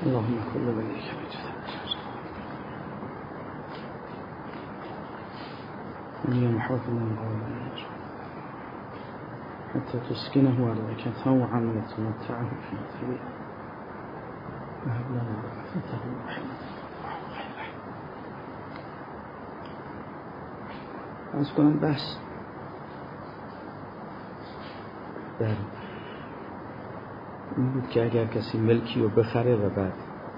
اللهم كل وليك بجد من محافظ من قال حتى تسكنه عليك طوعا وتمتعه فيه وهب لنا رحمته ورحمته از کنم بس در این بود که اگر کسی ملکی رو بخره و بعد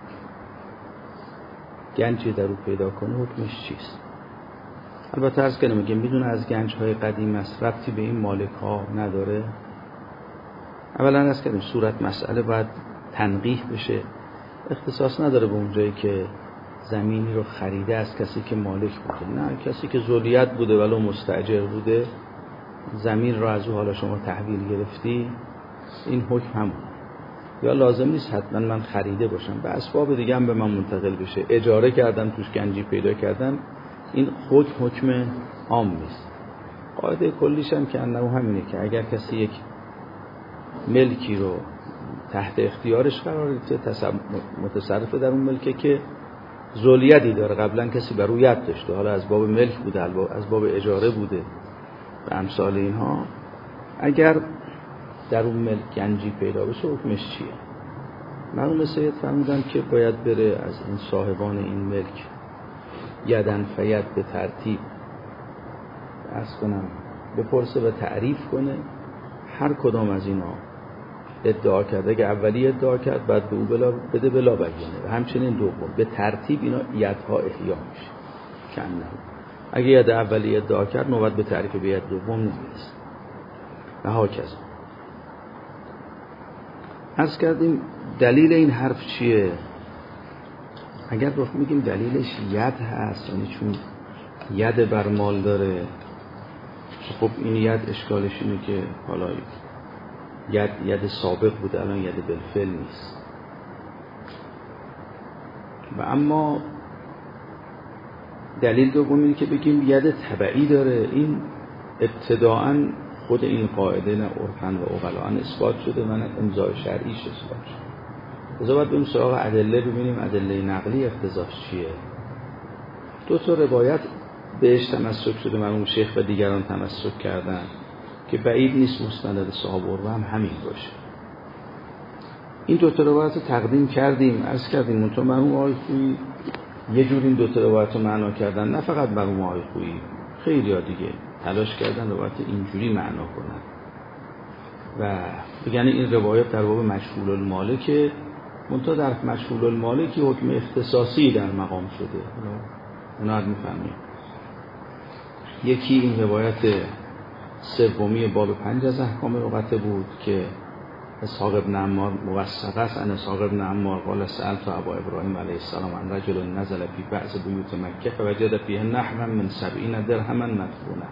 گنجی در رو پیدا کنه حکمش چیست؟ البته از کنم که میدونه از گنج‌های قدیم است، ربطی به این مالک ها نداره. اولا از کنم صورت مسئله باید تنقیح بشه، اختصاص نداره به اونجایی که زمینی رو خریده از کسی که مالک بوده، نه کسی که ذولیت بوده ولو مستاجر بوده زمین رو از او حالا شما تحویل گرفتی، این حکم همون. یا لازم نیست حتما من خریده باشم، به اسباب دیگه هم به من منتقل بشه، اجاره کردم توش گنجی پیدا کردم، این حکم عام نیست. قاعده کلیش هم که انه همینه که اگر کسی یک ملکی رو تحت اختیارش قرار بده، متصرف در اون ملکه که ذولیتی داره، قبلا کسی بر او ید داشته، حالا از باب ملک بوده، از باب اجاره بوده و امثال اینها، اگر در اون ملک گنجی پیدا بشه حکمش چیه؟ مرحوم سید فرمودن که باید بره از این صاحبان این ملک یدن فید به ترتیب عرض کنم بپرسه و تعریف کنه هر کدام از اینا ادعا کرده، که اولی ادعا کرد بعد به او بده بلا بیانه، و همچنین دوم به ترتیب اینا یدها احیا میشه. کنه اگه ید اولی ادعا کرد نوبت به تعریف به ید دوم نمیرسه و هاکذا. عرض کردیم دلیل این حرف چیه؟ اگر گفت میگیم دلیلش ید هست، یعنی چون ید بر مال داره، خب این ید اشکالش اینه که حالا ید سابق بوده الان ید بالفعل نیست. و اما دلیل دوم اینه که بگیم ید تبعی داره، این ابتداعاً خود این قاعده نه عرفاً و عقلاً اثبات شده و نه امضای شرعیش اثبات شده. لذا باید بریم سراغ ادله ببینیم ادله نقلی اقتضاش چیه. دو تا روایت بهش تمسک شده، مرحوم شیخ و دیگران تمسک کردن که بعید نیست مستند صاحب عروه هم همین باشه. این دو تا روایت رو تقدیم کردیم، عرض کردیم منتها مرحوم آقای خویی یه جور این دو تا روایت رو معنا کردن، نه فقط مرحوم آقای خویی، خیلی ها دیگه تلاش کردن روایت اینجوری معنا کنن و بگن این روایت در باب مجهول المالک، منتها در مجهول المالک حکم اختصاصی در مقام شده. اونا رو می‌فهمیم. یکی این روایت سومی باب 5 از احکام رقعه بود که اسحاق ابن عمار موثق است، ان اسحاق ابن عمار قال سألت ابا ابراهیم علیه السلام عن رجل نزل فی بعض بیوت مکه فوجد فیها نحوا من 70 درهما مدفونه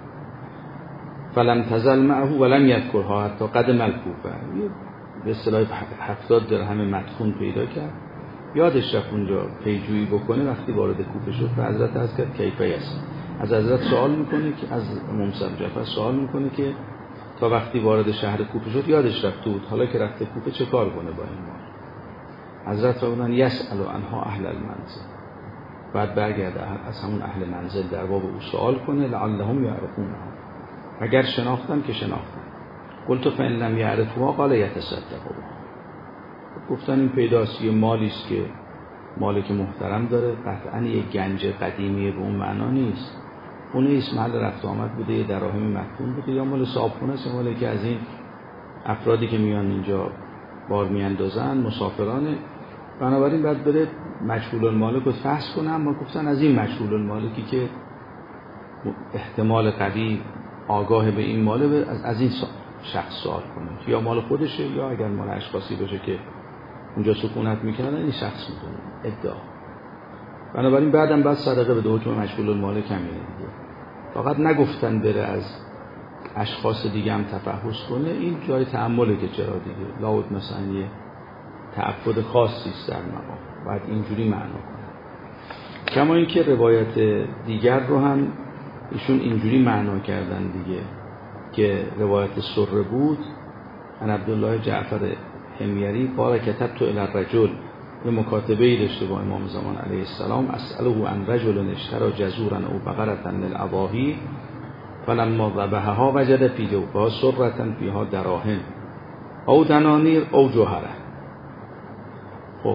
فلم تزل معه ولم یذکرها حتی قدم الکوفه. به اصطلاح 70 درهم مدفون پیدا کرد، یادش رفت اونجا پیجویی بکنه، وقتی وارد کوفه شد و حضرت از کرد کیفه است، از حضرت سوال میکنه که از امام صاحب جعفر سوال میکنه که تا وقتی وارد شهر کوفه شد یادش رفته بود، حالا که رفته کوفه چه کار کنه با این مال؟ حضرت فرمودن یسأل عنها اهل المنزل، بعد برگرده از همون اهل منزل در باب او سوال کنه لعلهم یعرفونها، اگر شناختن که شناختن. قلت فإن لم یعرفوها قال یتصدقوا. گفتن این پیداست یه مالی است که مالک محترم داره، قطعاً یه گنج قدیمی به اون معنا نیست، خونه ایست محل رفت آمد بوده، یه دراهم مدفون بوده، یا مال صاحبخونه است، مالی که از این افرادی که میان اینجا بار میاندازن مسافرانه، بنابراین باید بره مجهول المالک رو فحص کنه. اما گفتن از این مجهول المالکی که احتمال قوی آگاه به این ماله از این شخص سوال کنه، یا مال خودشه یا اگر مال اشخاصی باشه که اونجا سکونت میکنن این شخص میکنه ادعا. بنابراین بعدم بعد صدقه به حکم مجهول المالک همینه دیگه. فقط نگفتن بره از اشخاص دیگه هم تفحص کنه، این جای تأمله که چرا دیگه لابد مثلا یه تعبد خاصی است در مقام، باید اینجوری معنا کنه. کما اینکه روایت دیگر رو هم ایشون اینجوری معنا کردن دیگه که روایت سره بود، ان عبدالله جعفر حمیری قال کتبت الی الرجل یه مکاتبه‌ای داشته با امام زمان علیه السلام، اسأله عن رجل اشترى جزورا او بقرة للأضاحی فلما ذبحها وجد فی جوفها سرة فیها دراهم او دنانیر او جوهره. خب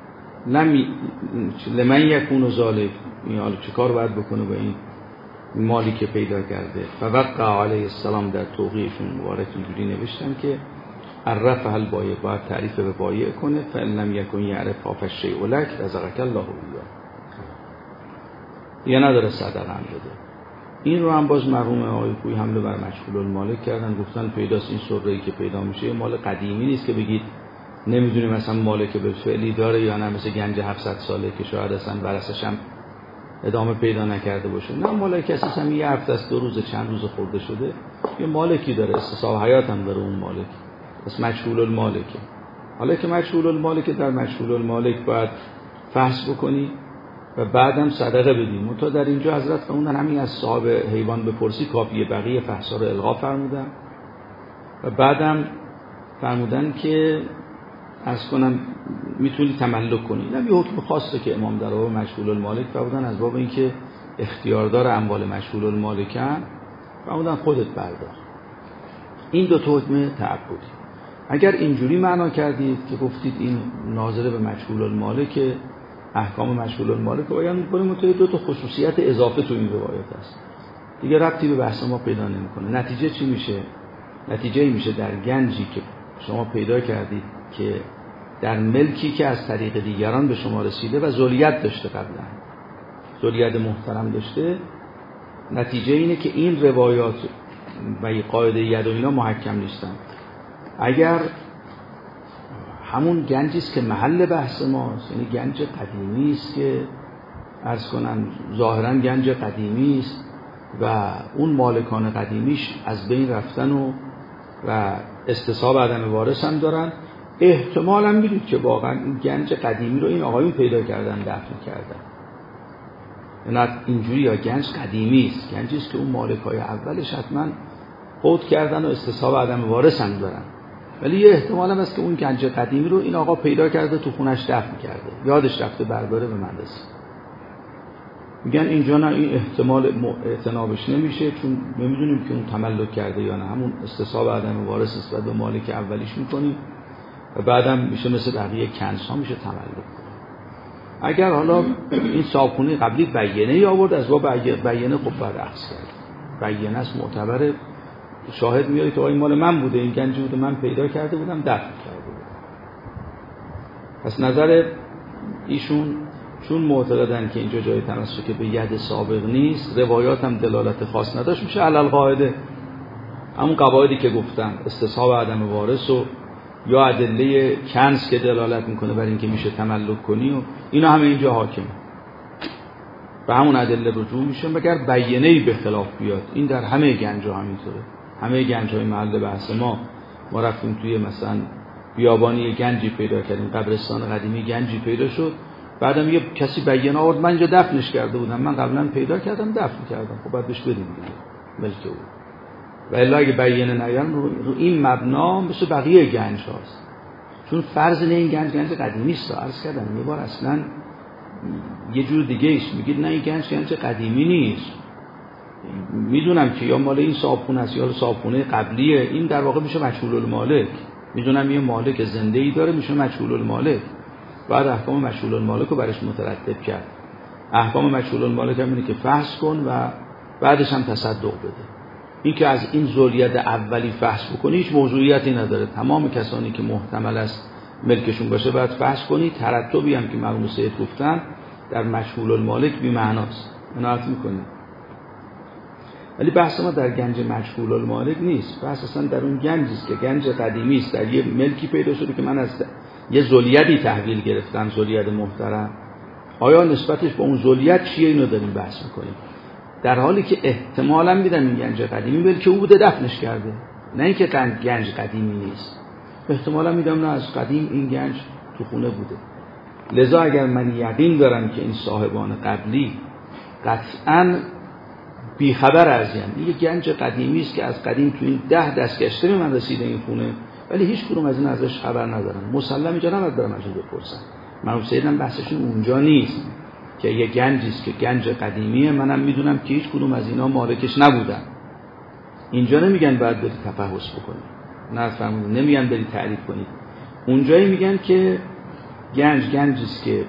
لمن یکون ذلک، این حالا چه کار باید بکنه با این مالی که پیدا کرده؟ فوقع علیه السلام در توقیعشون مبارک اینجوری نوشتن که عرفها البایع، باید تعریف به بایع کنه، فان لم یکن یعرفها فالشیء لک رزقک الله ایاه، یا نداره صدقه هم بده. این رو هم باز مرحوم آقای کوی حمله بر مجهول المالک کردن، گفتن پیداست این سره‌ای که پیدا میشه مال قدیمی نیست که بگید نمیدونیم مثلا مالک به فعلی داره یا نه، مثل گنج 700 ساله که شاید اصلا ورثش هم ادامه پیدا نکرده باشه. نه، مالک اساسا یه هفته است، 2 روز، چند روز خورده شده، یه مالکی داره، استصحاب حیات هم داره اون مالک، بس مجهول المالکه. حالا که مجهول المالکه، در مجهول المالک باید فحص بکنی و بعدم صدقه بدیم. منتها در اینجا حضرت فرمودن همین از صاحب حیوان بپرسی کافیه، بقیه فحصا رو الغا فرمودن و بعدم فرمودن که از کنم میتونی تملک کنی. نه یه حکم خاصه که امام در باب مجهول المالک فرمودن، از باب اینکه اختیاردار اموال مجهول المالکن فرمودن خودت بردار. این دو تا حکم تعبدی. اگر اینجوری معنا کردید که گفتید این ناظر به مجهول المالک، احکام مجهول المالک رو بیان می‌کنیم، منتها 2 تا خصوصیت اضافه تو این روایت است دیگه، ربطی به بحث ما پیدا نمی‌کنه. نتیجه چی میشه؟ نتیجه میشه در گنجی که شما پیدا کردید که در ملکی که از طریق دیگران به شما رسیده و ذولیت داشته، قبلا ذولیت محترم داشته، نتیجه اینه که این روایات و این قاعده ید و اینا محکم نیستن. اگر همون گنجی است که محل بحث ماست، یعنی گنج قدیمی است که عرض کنم ظاهرا گنج قدیمی است و اون مالکان قدیمیش از بین رفتن و استصحاب عدم وارث هم دارن، احتمالاً میدید که واقعا این گنج قدیمی رو این آقایون پیدا کردن، دفن کردن. یعنی اینجوری یا گنج قدیمی است، گنجی است که اون مالکای اولش حتما فوت کردن و استصحاب عدم وارث هم دارن، ولی یه احتمال هم هست که اون گنج قدیمی رو این آقا پیدا کرده، تو خونش دفن کرده، یادش رفته برداره به مدرسه. میگن اینجا نه، این احتمال اعتنابش نمیشه، چون نمیدونیم که اون تملک کرده یا نه، همون استصحاب عدم وارث است و به مالک اولیش میکنیم و بعدم میشه مثل بقیه کنزها میشه تملک. اگر حالا این صاحبخونه قبلی بیانه آورد، از با بیانه خب بعد اخذ کرد، بیانه است معتبره، شاهد میاری که این مال من بوده، این گنج بوده، من پیدا کرده بودم، دفن کرده بودم. پس نظر ایشون چون معتقدن که اینجا جای تمسک به ید سابق نیست، روایات هم دلالت خاص نداشت، میشه علل قاعده همون قواعدی که گفتم، استصحاب عدم وارث و یا ادله کنز که دلالت میکنه بر اینکه میشه تملک کنی و اینا همه اینجا حاکمه، به همون ادله رجوع میشه مگر بیانه‌ای به خلاف بیاد. این در همه گنج‌ها همینطوره، همه گنج‌های محل بحث ما رفتیم توی مثلا بیابانی گنجی پیدا کردیم، قبرستان قدیمی گنجی پیدا شد، بعدم یه کسی بیانه آورد من اینجا دفنش کرده بودم، من قبلا پیدا کردم دفن کردم، خب بعد بهش بدیم دیگه ملک او. و الا اگه بیانه نیان رو این مبنا مثل بقیه گنج هاست، چون فرض نه این گنج قدیمی است. عرض کردم یه بار اصلا یه جور دیگه ایست، میگید نه این گنج قدیمی نیست، میدونم که یا مال این صاحبخونه است یا صاحبخونه قبلیه، این در واقع میشه مجهول المالک، میدونم یه مالک زنده ای داره میشه مجهول المالک، بعد احکام مجهول المالک رو برش مترتب کرد. احکام مجهول المالک هم اینه که فحص کن و بعدش هم تصدق بده. این که از این ذولیت اولی فحص بکنی هیچ موضوعیتی نداره، تمام کسانی که محتمل است ملکشون باشه باید فحص کنی. ترتبی هم که مرحوم سید گفتن در مجهول المالک بی معناست، عنایت میکنیم. ولی بحث ما در گنج مجهول المالک نیست، بحث اصلا در اون گنجی است که گنج قدیمی است، در یه ملکی پیدا شده که من از یه ذولیتی تحویل گرفتم، ذولیت محترم، آیا نسبتش با اون ذولیت چیه، اینو داریم بحث میکنیم. در حالی که احتمالاً میدن این گنج قدیمی بلکه او بوده دفنش کرده، نه اینکه گنج قدیمی نیست، احتمالاً میدم نه از قدیم این گنج تو خونه بوده. لذا اگر من یقین دارم که این صاحبان قبلی قطعاً بیخبر از این گنج قدیمی است که از قدیم تو این 10 دستگشته من رسیده این خونه، ولی هیچ کدوم از این ازش خبر ندارن، مسلم اینجا نباید برم ازش بپرسن. مرحوم سیدم بحثشون اونجا نیست که یه گنجی است که گنج قدیمیه، منم میدونم که هیچ کدوم از اینا مالکش نبودن. اینجا نمیگن باید برید تفحص بکنید، نه فهمید، نمیگن برید تعریف کنید. اونجایی میگن که گنجی است که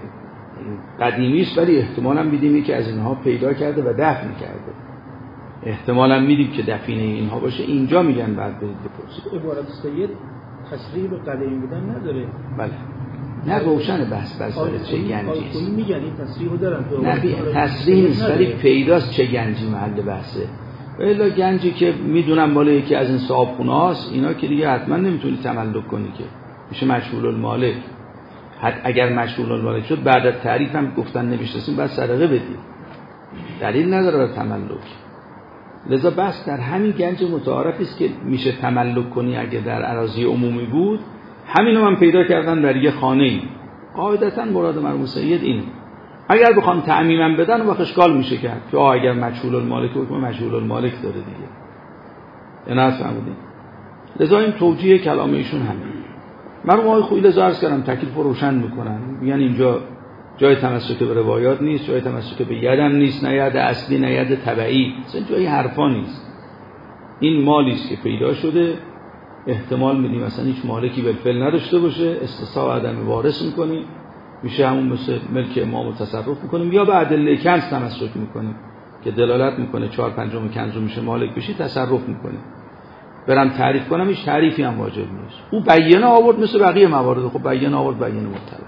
قدیمی است ولی احتمالاً میدیم که از اینها پیدا کرده و دفن کرده، احتمالاً میدیم که دفینه اینها باشه. اینجا میگن بعد برید بپرسید. عبارت سید تصریح به قدیمی بودن نداره. بله، نه روشن بحث بر سر چه گنجی است. میگن این تصریحو دارن، نه تصریح نیست ولی پیداست چه گنجی محل بحثه. ولی گنجی که میدونم مال یکی از این صاحبخونه‌هاست، اینا که دیگه حتما نمیتونی تملک کنی، که میشه مشغول المالک. اگر مشغول المالک شد بعد از تعریف هم گفتن نمیشناسیم بعد صدقه بدید، دلیل نداره بر تملک. لذا بحث در همین گنج متعارفی است که میشه تملک کنی. اگه در اراضی عمومی بود همینو من پیدا کردن در یه خانه‌ای، قاعدتاً مراد مرحوم سید اینه. اگر بخوام تعمیماً بدن وقت اشکال میشه کرد که اگر مجهول المالک حکم مجهول المالک داره دیگه، یا نه فهمیدین؟ لذا این توجیه کلام ایشون همین. مرحوم آقای خویی لذا عرض کردم تکلیف رو روشن میکنن، میگن اینجا جای تمسک به روایات نیست، جای تمسک به یدم نیست، نه ید اصلی نه ید تبعی، اصلا جای حرفا نیست. این مالی است که پیدا شده، احتمال میدیم مثلا هیچ مالکی بالفعل نداشته باشه، استصحاب عدم وارث میکنیم، میشه همون مثل ملک امام تصرف میکنیم، یا به ادله کنز تمسک میکنیم که دلالت میکنه 4/5 کنز میشه مالک بشی، تصرف میکنیم. برم تعریف کنم هیچ تعریفی هم واجب نیست. او بیانه آورد مثل بقیه موارد، خب بیانه آورد بیانه مطلق.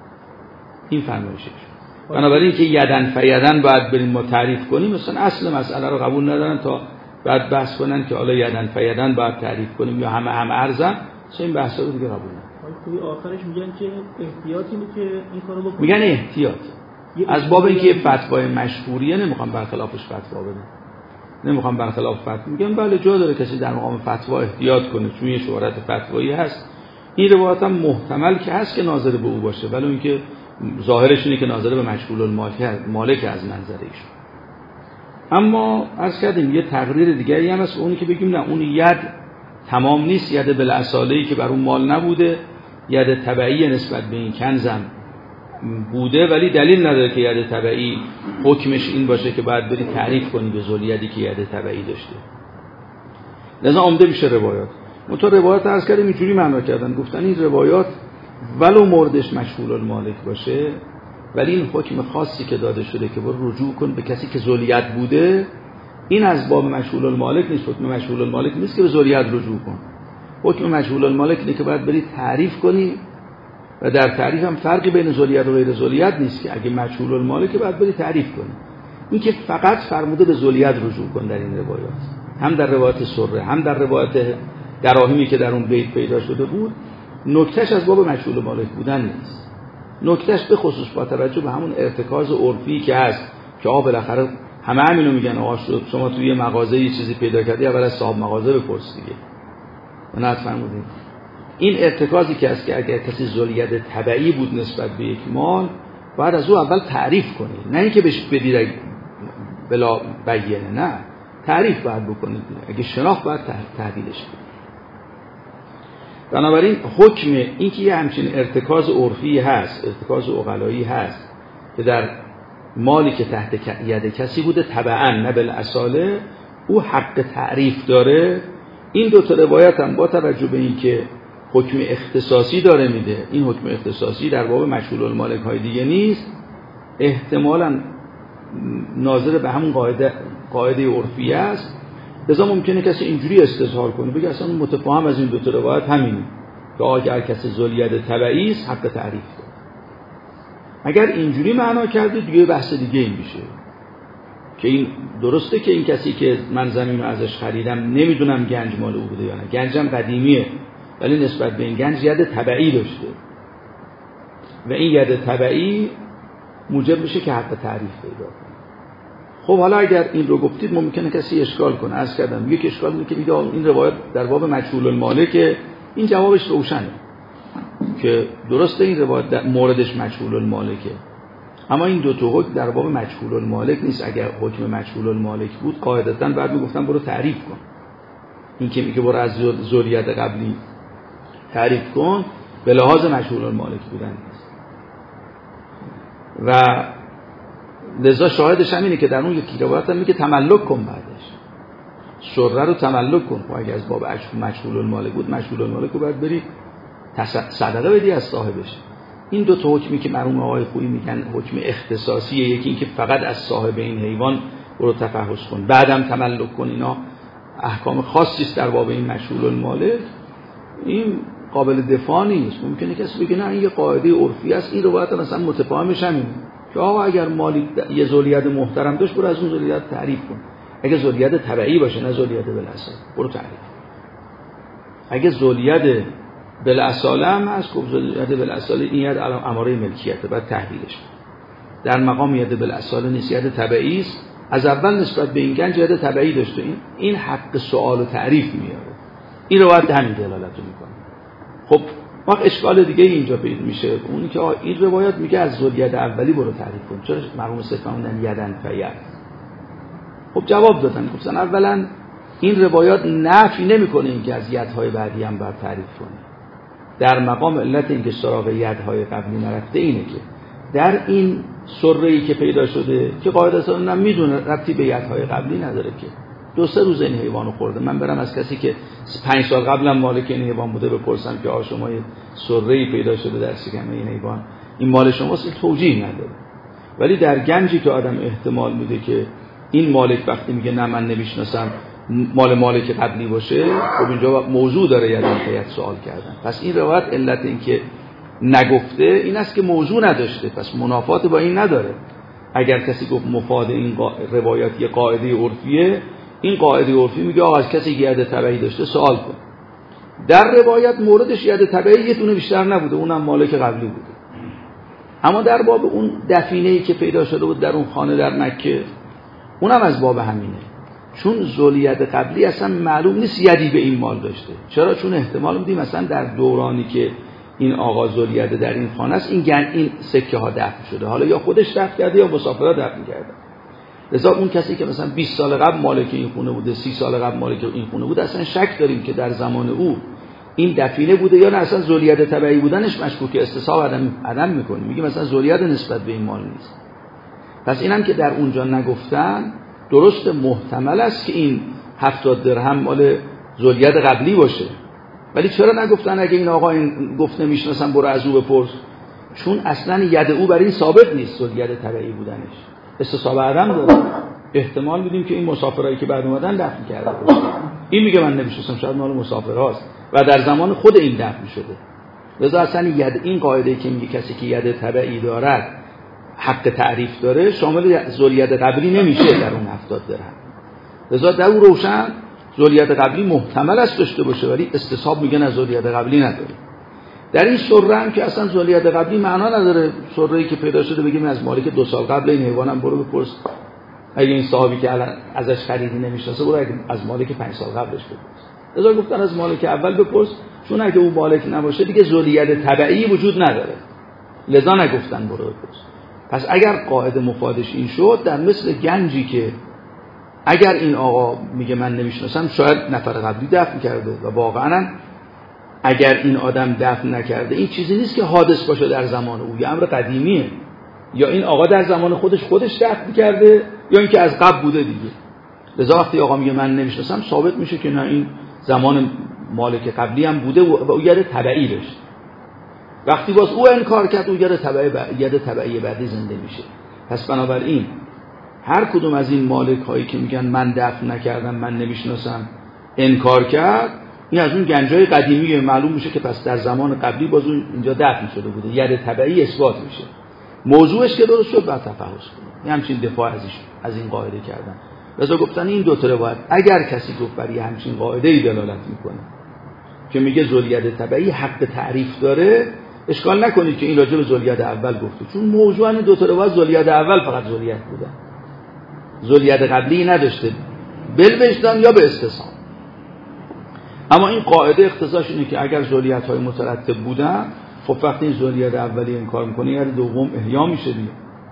این فرمایشش. بنابراین که یدن فیدن باید بریم ما تعریف کنیم، مثلا اصل مسئله رو قبول ندارن تا بعد بحث کنن که حالا یدن فیدن باید تعریف کنیم یا همه ارزن، مثلا این بحثا رو دیگه قبول ندارن. توی آخرش میگن که احتیاطی اینه که این کارو بکنیم. میگن احتیاط. از باب اینکه فتوای مشهوریه نمیخوام برخلافش فتوا بدم. نمیخوام برخلاف فتوا. میگم بله جا داره کسی در مقام فتوا احتیاط کنه، چون یه شهرت فتوایی هست. این روایت هم محتمل که هست که ناظر به او باشه، ولی اینکه ظاهرش اینه که ناظر به مشغول المالک از منظر ایشون. اما عرض کردیم یه تقریر دیگری هم هست، اونی که بگیم نه اون ید تمام نیست، ید بالاصاله‌ای که بر اون مال نبوده، ید تبعی نسبت به این کنزم بوده، ولی دلیل نداره که ید تبعی حکمش این باشه که باید بری تعریف کنی به ذولیدی که ید تبعی داشته. لذا عمده میشه روایات. منتها روایات عرض کردیم اینجوری معنا کردن، گفتن این روایات ولو موردش مشغول المالک باشه، ولی این حکم خاصی که داده شده که برو رجوع کن به کسی که ذولیت بوده، این از باب مشغول المالک نیست. حکم مشغول المالک نیست که به ذولیت رجوع کن. حکم مشغول المالک اینه که باید بری تعریف کنی، و در تعریف هم فرقی بین ذولیت و غیر ذولیت نیست که اگه مشغول المالک باید بری تعریف کنی. این که فقط فرموده به ذولیت رجوع کن در این روایات، هم در روایت سره هم در روایت دراهمی که در اون بیت پیدا شده بود، نکتهش از باب مشغول مالک بودن نیست. نکتهش به خصوص با توجه به همون ارتکاز عرفی که هست که بالاخره همه همینو میگن، آقا شما توی یه مغازه یه چیزی پیدا کردی اول از صاحب مغازه بپرس دیگه. نه فرمودید این ارتکازی که هست که اگر کسی ذولیت تبعی بود نسبت به یک مال، باید از او اول تعریف کنید، نه اینکه بهش بدید بلا بیانه، نه تعریف باید بکنید، اگه شناخت باید تحویلش کنید. بنابراین حکم این که یه همچین ارتکاز عرفی هست، ارتکاز عقلایی هست که در مالی که تحت ید کسی بوده تبعا نه بالاصاله، او حق تعریف داره. این دو تا روایت هم با توجه به این که حکم اختصاصی داره میده، این حکم اختصاصی در باب مشغول المالک های دیگه نیست، احتمالاً ناظر به همون قاعده عرفی است. لذا ممکنه کسی اینجوری استظهار کنه بگه اصلا متفاهم از این دو تا روایت همینه که اگر کسی ذولیت تبعی است حق تعریف داره. اگر اینجوری معنا کرده دیگه بحث دیگه این میشه که این درسته که این کسی که من زمین رو ازش خریدم نمیدونم گنج مال او بوده یا نه، گنجم قدیمیه ولی نسبت به این گنج ید تبعی داشته و این ید تبعی موجب میشه که حق تعریف پیدا کنه. خب حالا اگر این رو گفتید ممکنه کسی اشکال کنه. عرض کردم یک اشکال اینه که میگه این روایت در باب مجهول المالک، این جوابش روشنه که درسته این روایت در موردش مجهول المالکه، اما این دو تا حکم در باب مجهول المالک نیست. اگر حکم مجهول المالک بود قاعدتاً بعد میگفتن برو تعریف کن. این که میگه برو از ذولیت قبلی تعریف کن به لحاظ مجهول المالک بودن نیست. و لذا شاهدش همینه که در اون یکی روایت هم میگه تملک کن، بعدش سره رو تملک کن. و اگه از باب مجهول المال بود، مجهول المال رو باید بری صدقه بدی از صاحبش. این دو تا حکمی که مرحوم آقای خویی میگن حکم اختصاصیه، یکی این که فقط از صاحب این حیوان برو تفحص کن، بعدم تملک کن، اینا احکام خاصی است در باب این مجهول المالک. این قابل دفاع نیست. ممکنه کسی بگه نه این یه قاعده عرفی است، این روایت مثلا متفاهمش همینه که آقا اگر مالی یه ذولیت محترم داشت برو از اون ذولیت تعریف کن. اگه ذولیت تبعی باشه نه ذولیت بالاصل برو تعریف. اگه ذولیت بالاصل هم از خب ذولیت بالاصل این ید اماره ملکیته، بعد تحویلش در مقام ید بالاصل نیست، ید تبعی است. از اول نسبت به این گنج ید تبعی داشته، این حق سوال و تعریف میاره. این روایت همین دلالت میکنه. خب وقت اشکال دیگه اینجا پیدا میشه، اونی که این روایت میگه از ذولیت اولی برو تعریف کن، چرا مرحوم سفهموندن یدن فید؟ خب جواب دادن، گفتن اولا این روایات نفی نمیکنه اینکه از یدهای بعدی هم باید تعریف کنه. در مقام علت اینکه سراغ یدهای قبلی نرفته اینه که در این سره‌ای که پیدا شده که قاعدتا هم میدونه ربطی به یدهای قبلی نداره که 2-3 روز این حیوانو خورده، من برم از کسی که 5 سال قبلم مالک این حیوان بوده بپرسم که آ شما یه سره‌ای پیدا شده در شکم این حیوان، این مال شماست، توجیه نداره. ولی در گنجی که آدم احتمال میده که این مالک وقتی میگه نه من نمیشناسم مالک قبلی باشه، خب اینجا موضوع داره یعنی سوال کردن. پس این روایت علت این که نگفته این است که موضوع نداشته، پس منافات با این نداره. اگر کسی گفت مفاد این روایت یه قاعده عرفیه، این قاعده عرفی میگه آقا از کسی که ید تبعی داشته سوال کن. در روایت موردش ید تبعی یه دونه بیشتر نبوده، اونم مالک قبلی بوده. اما در باب اون دفینه‌ای که پیدا شده بود در اون خانه در مکه، اونم از باب همینه، چون ذولیت قبلی اصلا معلوم نیست یدی به این مال داشته. چرا؟ چون احتمال میدیم مثلا در دورانی که این آقا ذولیت در این خانه است این سکه ها دفن شده، حالا یا خودش دفن کرده یا مسافرها دفن کرده. لذا اون کسی که مثلا 20 سال قبل مالک این خونه بوده، 30 سال قبل مالک این خونه بوده، اصلا شک داریم که در زمان او این دفینه بوده یا نه اصلا ذولیت تبعی بودنش مشکوک استصحاب عدم میکنه، میگه مثلا ذولیت نسبت به این مال نیست. پس اینم که در اونجا نگفتن، درست محتمل است که این 70 درهم مال ذولیت قبلی باشه، ولی چرا نگفتن اگه این آقا این گفت نمیشناسم برو از او بپرس؟ چون اصلا ید او برای این ثابت نیست ذولیت تبعی بودنش، استصحاب عدم داره. احتمال میدیم که این مسافرایی که بعد اومدن دفن کرده باشه. این میگه من نمیشناسم، شاید مال مسافرهاست و در زمان خود این دفن شده. لذا اصلا ید این قاعده که میگه کسی که ید تبعی دارد حق تعریف داره شامل ذولیت قبلی نمیشه در اون 70 درهم. لذا در اون روشن ذولیت قبلی محتمل است داشته باشه، ولی استصحاب میگه نه ذولیت قبلی نداره. در این سره هم که اصلا ذولیت قبلی معنا نداره، سره‌ای که پیدا شده بگیم از مالک 2 سال قبل این حیوانم برو بپرس، اگه این صاحبی که الان ازش خریدی نمیشناسه برو از مالک 5 سال قبلش بپرس. لذا گفتن از مالک اول بپرس، چون اگه اون مالک نباشه دیگه ذولیت تبعی وجود نداره، لذا نگفتن برو بپرس. پس اگر قاعده مفادش این شد، در مثل گنجی که اگر این آقا میگه من نمیشناسم، شاید نفر قبلی دفن کرده و واقعا اگر این آدم دفن نکرده این چیزی نیست که حادث باشه در زمان او، یه امر قدیمیه، یا این آقا در زمان خودش دفن کرده یا اینکه از قبل بوده دیگه. لذا وقتی آقا میگه من نمیشناسم ثابت میشه که نه این زمان مالک قبلی هم بوده و او ید تبعی داشت. وقتی باز او انکار کرد، او ید تبعی بعدی زنده میشه. پس بنابراین هر کدوم از این مالک هایی که میگن من دفن نکردم من نمیشناسم انکار کرد، این از اون گنجای قدیمیه، معلوم میشه که پس در زمان قبلی باز اون اینجا دفن شده بوده، ید تبعی اثبات میشه. موضوعش که درست شد بعد تفحص کنیم. همچین دفاع از این قاعده کردن. لذا گفتن این دو تا روایت اگر کسی گفت برای همچین قاعده‌ای دلالت میکنه که میگه ذولیت تبعی حق تعریف داره، اشکال نکنید که این راجع به ذولیت اول گفته، چون موضوع این دو تا روایت ذولیت اول فقط ذولیت بودن، ذولیت قبلی نداشته، بالوجدان یا به استثناء. اما این قاعده اختصاصش اینه که اگر ذولیت‌های مترتب بودن، خب وقتی این ذولیت اولی انکار میکنه ید دوم احیا میشه دیگه،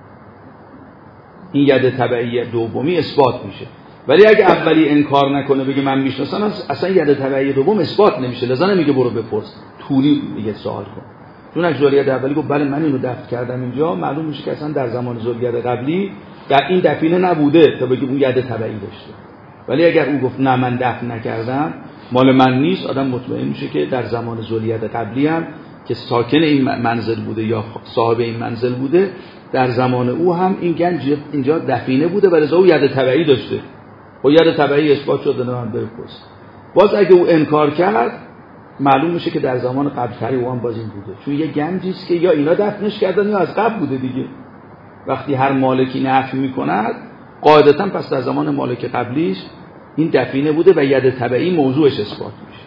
این ید تبعی دومی اثبات میشه. ولی اگه اولی انکار نکنه بگه من میشناسم، اصلا ید تبعی دوم اثبات نمیشه. لذا نمیگه برو بپرس، طولی میگه سوال کن. چون ذریت اولی گفت بله من اینو دفن کردم اینجا، معلوم میشه که اصلا در زمان ذریت قبلی در این دفینه نبوده تا بگه اون ید تبعی داشته. ولی اگر اون گفت نه من دفن نکردم، مال من نیست، آدم مطمئن میشه که در زمان ذریت قبلی هم که ساکن این منزل بوده یا صاحب این منزل بوده، در زمان او هم این گنج اینجا دفینه بوده و لذا او ید تبعی داشته. و ید تبعی اثبات شده، نه من بپرس. باز اگه او انکار کرد معلوم میشه که در زمان قبل‌تری او هم باز این بوده، چون یه گنجی است که یا اینا دفنش کردن یا از قبل بوده دیگه. وقتی هر مالکی نفی میکند قاعدتا پس در زمان مالک قبلیش این دفینه بوده و ید تبعی موضوعش اثبات میشه.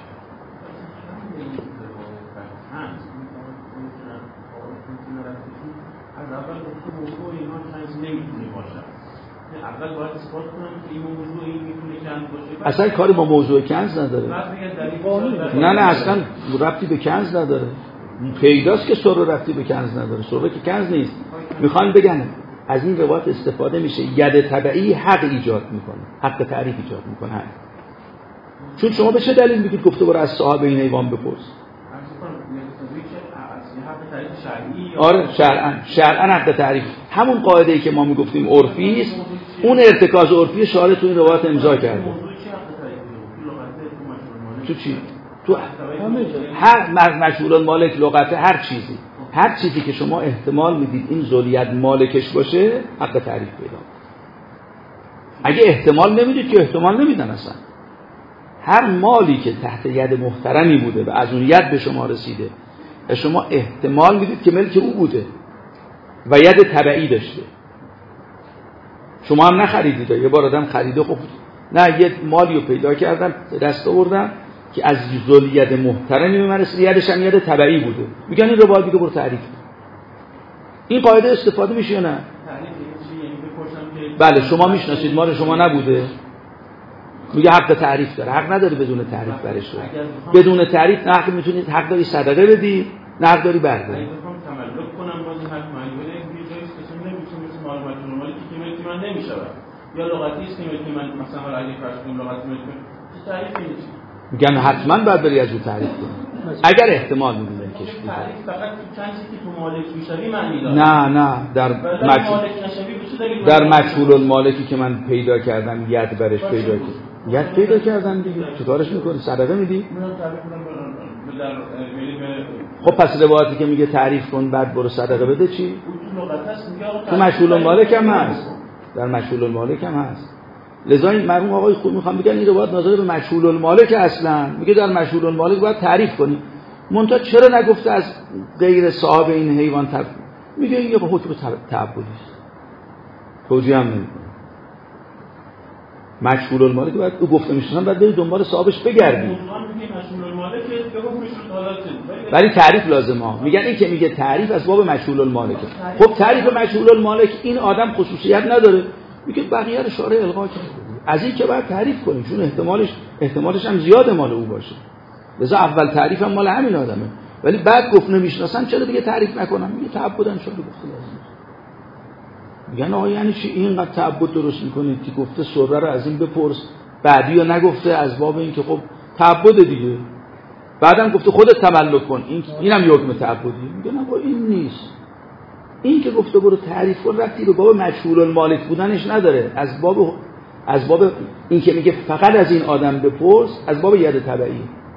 اصلا کاری با موضوع کنز نداره. نه اصلا ربطی به کنز نداره. پیداست که سر ربطی به کنز نداره. سر که کنز نیست. میخوان بگن از این روایت استفاده میشه ید تبعی حق ایجاد میکنه، حق تعریف ایجاد میکنه. چون شما به چه دلیل میگید گفته برو از صاحب این حیوان بپرس؟ آره شرعاً حق تعریف. همون قاعده‌ای که ما میگفتیم عرفی است، اون ارتکاز عرفی شارع تو این روایت امضا کرده. تو چی؟ تو هر مشهور المالک لغت هر چیزی که شما احتمال میدید این ذریت مالکش باشه حق تعریف پیدا. اگه احتمال نمیدید که احتمال نمیدن اصلا. هر مالی که تحت ید محترمی بوده و از اون ید به شما رسیده و شما احتمال میدید که ملک او بوده و ید تبعی داشته، شما هم نخریدید. یه بار آدم خریده، خب نه یه مالی رو پیدا کردم دست آوردم که از ذریت محترمی به من رسید، یدش هم ید تبعی بوده، میگن این رو باید دیگه برو تعریف. این قاعده استفاده میشه یا نه؟ بله شما میشناسید، مال شما نبوده، میگه حق تعریف داره. حق نداری بدون تعریف برش رو. بدون تعریف نه حق میتونید، حق داری صدقه بدی، نه حق داری برداری. تملک کنم باز حق معلومه یه جایی که نمیشه مال مالی که من نمیشه. یا لغتی است که من مثلا اگه فرض کنم لغتی تعریف نمیشه، میگن حتما باید بری از اون تعریف کنی اگر احتمال میدونی کش بود. تعریف فقط چیزی که تو مالک میشوی معنی داره. نه در مجهول المالکی که من پیدا کردم ید برش پیدا کردم، ید پیدا کردم دیگه، چیکارش میکنی؟ صدقه میدی؟ خب پس روایتی که میگه تعریف کن بعد برو صدقه بده چی؟ تو مجهول المالک هم هست، در مجهول المالک هم هست. لذا این مرحوم آقای خود میخوام بگن این روایت ناظر به مجهول المالک اصلا میگه در مجهول المالک باید تعریف کنی. منتها چرا نگفته از غیر صاحب این حیوان میگه این یه حکم تعبدی است، توجیه هم نمیکنه. مجهول المالک باید او گفته میشن بعد بری دنبال صاحبش بگردی. ولی تعریف لازمه. میگن این که میگه تعریف از باب مجهول المالک. خب تعریف مجهول المالک این آدم خصوصیت نداره، میگه بقیه رو شارع الغا کرده، از این که باید تعریف کنیم چون احتمالش هم زیاد مال او باشه. لذا اول تعریف هم مال همین آدمه، ولی بعد گفت نمیشناسن چرا دیگه تعریف نکنم؟ میگه تعبدن شده گفته لازم. میگن آقا یعنی چی اینقدر تعبد درست میکنید که گفته سره رو از این بپرس، بعدی رو نگفته از باب این که خب تعبد دیگه، بعدم گفته خودت تملک کن، اینم یه حکم تعبدی. میگن آقا این نیست، این که گفته برو تعریف کن ربطی به باب مجهول المالک بودنش نداره، از باب این که میگه فقط از این آدم بپرس از باب ید تبعی.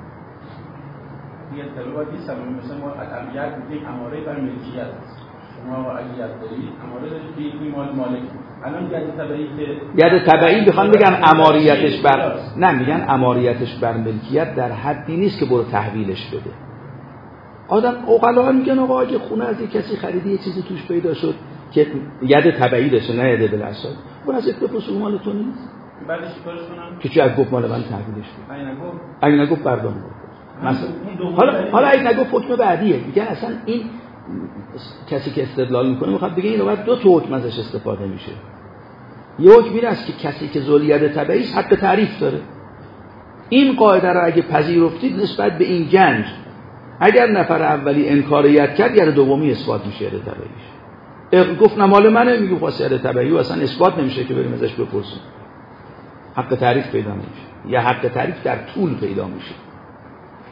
یه طلباتی سبب مثلا ما ادبیات میگیم اماره بر ملکیت است. شما اگه ید دارید اماره دارید که مال مالک. الان ید تبعی که ید تبعی بخوام بگم اماریتش بر نه، میگن اماریتش بر ملکیت در حدی نیست که برو تحویلش بده. آدم عقلا میگن آقا اگه خونه از کسی خریدی یه چیزی توش پیدا شد که ید تبعی داشته نه ید بالاساس، اون از بپرس مال تو نیست، بعدش چیکارش کنم؟ که چی از گفت مال من تحویلش بده. اگه نگفت بردام مثلا. حالا اگه نگفت حکم بعدیه. میگن اصلا این کسی که استدلال میکنه میخواد بگه این رو بعد دو تا حکم ازش استفاده میشه. یه حکم این است که کسی که ذوالید تبعی است حق تعریف داره. این قاعده رو اگه پذیرفتید نسبت به این گنج، اگر نفر اولی انکاریت کرد ید دومی اثبات میشه ید تبعیش. گفت نه مال منه، میگه واسه ید تبعی و اصلا اثبات نمیشه که بریم ازش بپرسیم. حق تعریف پیدا میشه یا حق تعریف در طول پیدا میشه.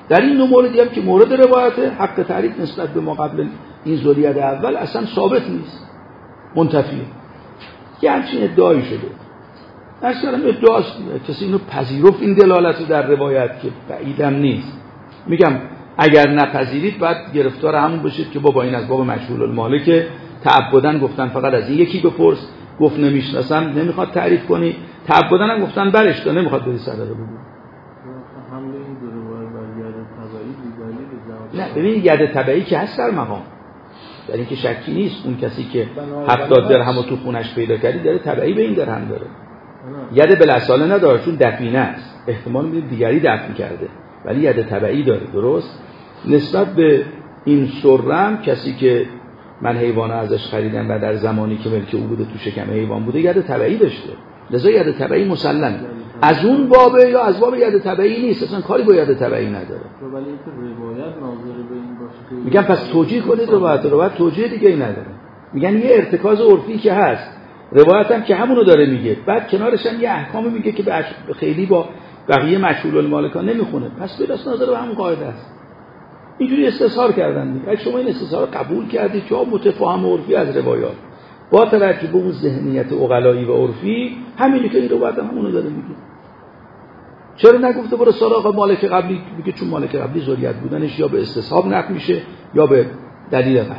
در این 9 موردی هم که مورد روایت حق تعریف نسبت به ما قبل این ذوالید اول اصلا ثابت نیست، منتفیه. یه همچین ادعایی شده. اصلا ادعاست، کسی اینو پذیرفت این دلالت رو در روایت که بعیدم نیست. میگم اگر نپذیرید باید گرفتار همون باشید که بابا این از باب مجهول المالک، تعبدن گفتن فقط از این یکی بپرس، گفت نمیشناسم نمیخواد تعریف کنی، تعبدن هم گفتن برش دار نمیخواد بری صدقه بگو. حمله این دو روایت بر ید تبعی دلیل جواب. نه ببین ید تبعی که هست در مقام، در این که شکی نیست اون کسی که 70 درهم رو تو خونش پیدا کردی داره تبعی به این درهم داره. ید بالاصاله نداره چون دفینه است، احتمال میده دیگری دفن کرده، ولی ید تبعی داره. درست نسبت به این سرم کسی که من حیوانه ازش خریدم و در زمانی که ملک او بوده تو شکم حیوان بوده ید تبعی داشته، لذا ید تبعی مسلم از اون بابه یا از باب ید تبعی نیست، اصلا کاری با ید تبعی نداره. ولی اینکه روایت ناظر به این باشه میگن پس توجیه کنید روایت توجیه دیگه ای نداره. میگن یه ارتکاز عرفی که هست، روایت هم که همونو داره میگه، بعد کنارش هم یه احکامی میگه که خیلی با بقیه مجهول المالکا نمیخونه، پس بداست ناظر به همون قاعده است. اینجوری استظهار کردن دیگه. اگه شما این استظهار قبول کردید که متفاهم عرفی از روایات با توجه به اون ذهنیت عقلایی و عرفی، همینی که این روایت هم همونو داره میگه. چرا نگفته برو سراغ مالک قبلی؟ میگه چون مالک قبلی ذریت بودنش یا به استصحاب نقل میشه یا به دلیل قطعی،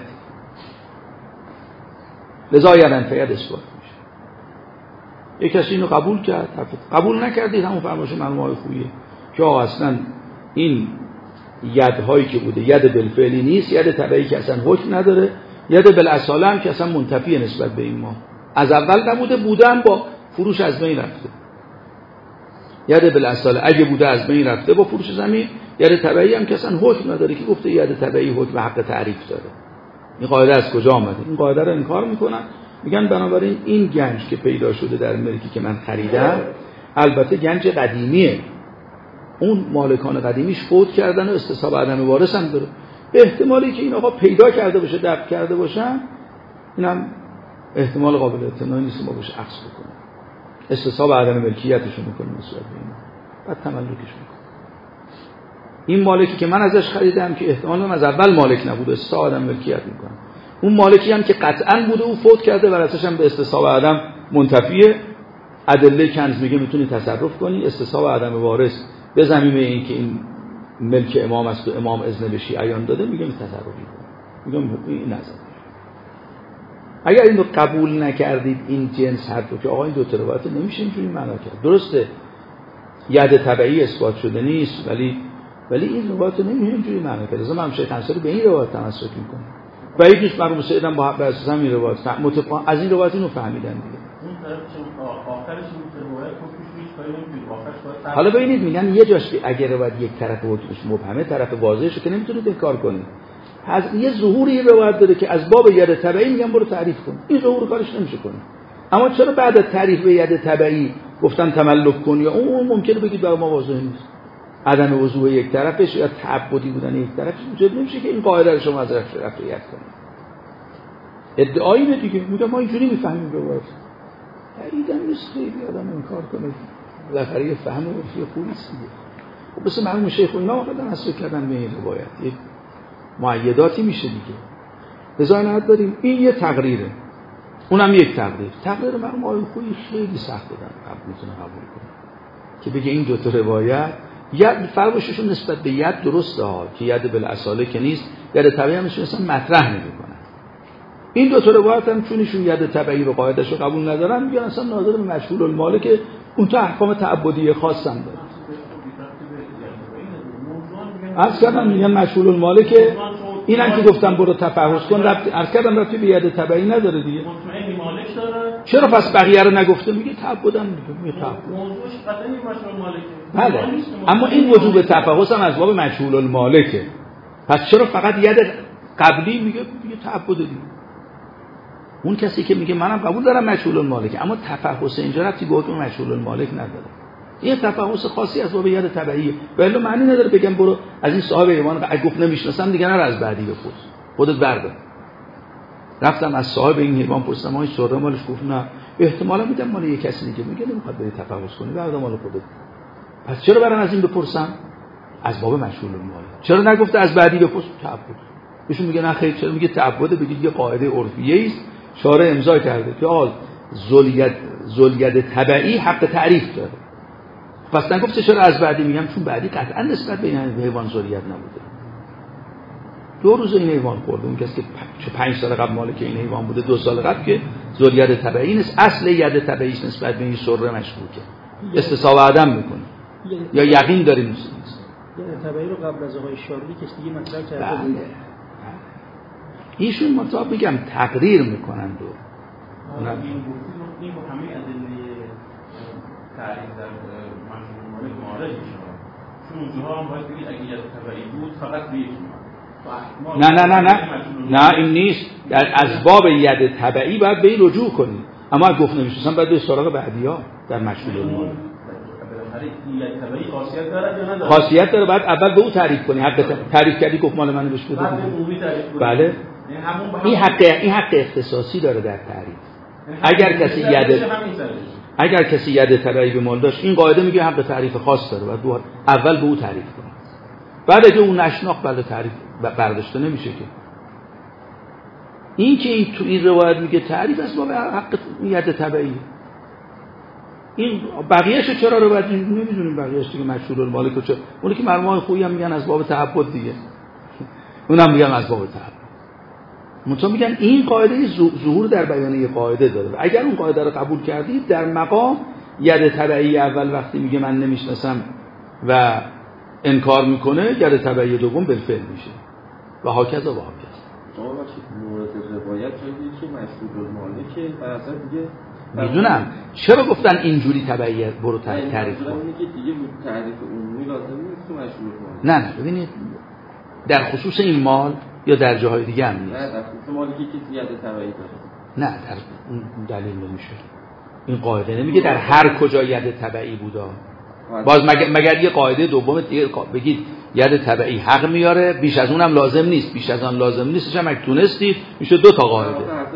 لذا ینفید اثبات میشه. یک کسی اینو قبول کرد، قبول نکردید همون فرمایش مرحوم خوییه که اصلا این یدهایی که بوده ید بالفعلی نیست، ید تبعی که اصلا حکم نداره، ید بالاصاله هم که اصلا منتفیه نسبت به این ما، از اول نبوده، بودن با فروش از بین رفته. ید بالاصاله اگه بوده از بین رفته با فروش زمین، ید تبعی هم که اصلا حکم نداره که گفته ید تبعی حکم حق تعریف داره. این قاعده از کجا آمده؟ این قاعده رو انکار میکنن، میگن بنابراین این گنج که پیدا شده در ملکی که من خریدم البته گنج قدیمیه، اون مالکان قدیمیش فوت کردن و استصحاب عدم وارث هم داره، احتمالی که این آقا پیدا کرده باشه دفع کرده باشن اینم احتمال قابل اعتماد نیست ما بهش عکس بکنیم، استصحاب عدم ملکیتشون میکنیم نسبت به این، بعد تملکش میکنیم. این مالکی که من ازش خریدم که احتمالاً از اول مالک نبوده، استصحاب عدم ملکیت میکنم. اون مالکی هم که قطعاً بوده او فوت کرده و ازش هم به استصحاب عدم منتفیه، ادله کنز میگه میتونی تصرف کنی، استصحاب عدم وارث به زمینه این که این ملک امام است و امام اذن به شیعیان داده، میگه تصرفی کنی، میگم این نظر. اگر اینو قبول نکردید این جنس حرفو که آقا این دو تا روایت نمیشه اینجوری معنا کرد، درسته ید تبعی اثبات شده نیست، ولی این روایت نمیشه اینجوری معنا کرد. لازم هم شیخ انصاری به این روایت تمسک میکنه و این دوست مرحوم سیدم با حق اساس این روایت از این روایت اینو فهمیدن دیگه. آخرش این روایت گفتش حالا ببینید میگن یه جاش اگر روایت یک طرف حکمش مبهمه طرف واضحه که نمیتونید انکار کنید، از یه ظهوری این روایت داره که از باب ید تبعی میگن برو تعریف کن، این ظهور کارش نمیشه کنه. اما چرا بعد از تعریف به ید تبعی گفتن تملک کن، یا اون ممکنه بگید برای ما واضح نیست، عدم وضوح یک طرفش یا تعبدی بودن یک طرفش موجب نمیشه که این قاعده رو شما از رفعیت کنید. ادعایی دیگه میگم ما اینجوری میفهمیم روایت، بعیدم نیست خیلی آدم انکار کنه، بالاخره یه فهم عرفی خوبی است دیگه. خب مثل مرحوم شیخ اینا واقعا اصل کردن به این روایت یک مؤیداتی میشه دیگه. بذارید داریم این یه تقریره، اونم یک تقریر مرحوم آقای خویی خیلی سخت دادن میتونه قبول کنه که بگه این دو تا روایت ید فرقشون نسبت به ید درسته ها که ید بالاصاله که نیست، ید تبعی هم مثلا مطرح نمیکنن. این دو تا روایت هم چون ایشون ید تبعی رو قاعده‌شو قبول ندارن میگن اصلا ناظر به مجهول المال که اون تو احکام تعبدی خاص هم داره. عرض کردم میگن مجهول المال که اینم که گفتم برو تفحص کن، عرض کردم رفتی به ید تبعی نداره دیگه. مطمئنی مالک داره؟ چرا پس بقیه رو نگفته؟ میگه تعبدن دیگه، موضوعش قطعا مجهول المالکه. بله اما این وجوب تفحص هم از باب مجهول المالکه، پس چرا فقط ید قبلی میگه تعبد دیگه؟ اون کسی که میگه منم قبول دارم مجهول المالک، اما تفحص اینجا رفتی به حکم مجهول المالک نداره، این تفحص خاصی از باب ید تبعیه. ولی معنی نداره بگم برو از این صاحب ایمان اگه گفت نمیشناسم دیگه نرو از بعدی بپرس، خودت بردار. رفتم از صاحب این حیوان پرسیدم این سره مالش، گفت نه احتمالا میدم مال یه کسی دیگه، میگه نمیخواد بری تفحص کنی، بردار مال خودت. پس چرا برام از این بپرسم؟ از باب مجهول المال. چرا نگفته از بعدی بپرس تعبد؟ ایشون میگه نه خیر. چرا میگه تعبد؟ بگید یه قاعده عرفیه است شارع امضا کرده که آقا ذوالید تبعی حق تعریف داره. پس نگفته چرا از بعدی؟ میگم چون بعدی قطعا نسبت به این حیوان ذوالید نبوده. 2 روز این حیوان خورده. اون کسی که 5 سال قبل مالک این حیوان بوده 2 سال قبل که ذوالید تبعی نیست. اصل ید تبعی نسبت به این سره مشکوکه. استصحاب عدم میکنه یا یقین داره نیست. ید تبعی رو قبل از آقای شاروی که دیگه مطرح کرده بود. ایشون مطابق میگم تقریر میکنند و این با همه ادله تعریف در مجموع مالک معارض میشه. چون اونجاها هم باید بگید اگه ید تبعی بود فقط به یک نه این نیست. در اسباب ید تبعی باید به این رجوع کنید. اما اگه گفت نمیشن باید به سراغ بعدی‌ها در مشمول المال. ید تبعی خاصیت داره یا نداره؟ خاصیت داره. بعد اول به او تعریف کنی. حق تعریف کردی گفت مال منو بهش بده. بله. این حق اختصاصی داره در تعریف. اگر کسی ید تبعی به مال داشت این قاعده میگه حق تعریف خاص داره. بعد اول به او تعریف کنی. بعد اگه اون نشناخت بله تعریف برداشته نمیشه که. این که این تو این روایت میگه تعریف از باب حق ید تبعی. این بقیه‌شو چرا روایت نمیدونیم بقیه‌اش دیگه مشهور المالک و چرا اون که مرموهای خویی هم میگن از باب تعبد دیگه. اونم میگن از باب تعبد. منتها میگن این قاعده ظهور در بیان یه قاعده داره. اگر اون قاعده رو قبول کردید در مقام ید تبعی اول وقتی میگه من نمیشناسم و انکار میکنه ید تبعی دوم بالفعل میشه و هاکذا و هاکذا. آقا بخشید مورد روایت جایی که مشهور المالکه و اصلا دیگه میدونم چرا گفتن اینجوری تبعیت برو تعریف کن. اینه که دیگه تعریف عمومی لازم نیست تو مشهور المالک. نه ببینید در خصوص این مال یا در جاهای دیگه هم نیست. نه در خصوص مالی که ید تبعی داره. نه در اون دلیل نمیشه. این قاعده نمیگه در هر کجا ید تبعی بودا. باز مگر یه قاعده دوم دیگه بگید ید تبعی حق میاره بیش از اونم لازم نیست. بیش از آن لازم نیستش هم اگه تونستید میشه 2 تا قاعده.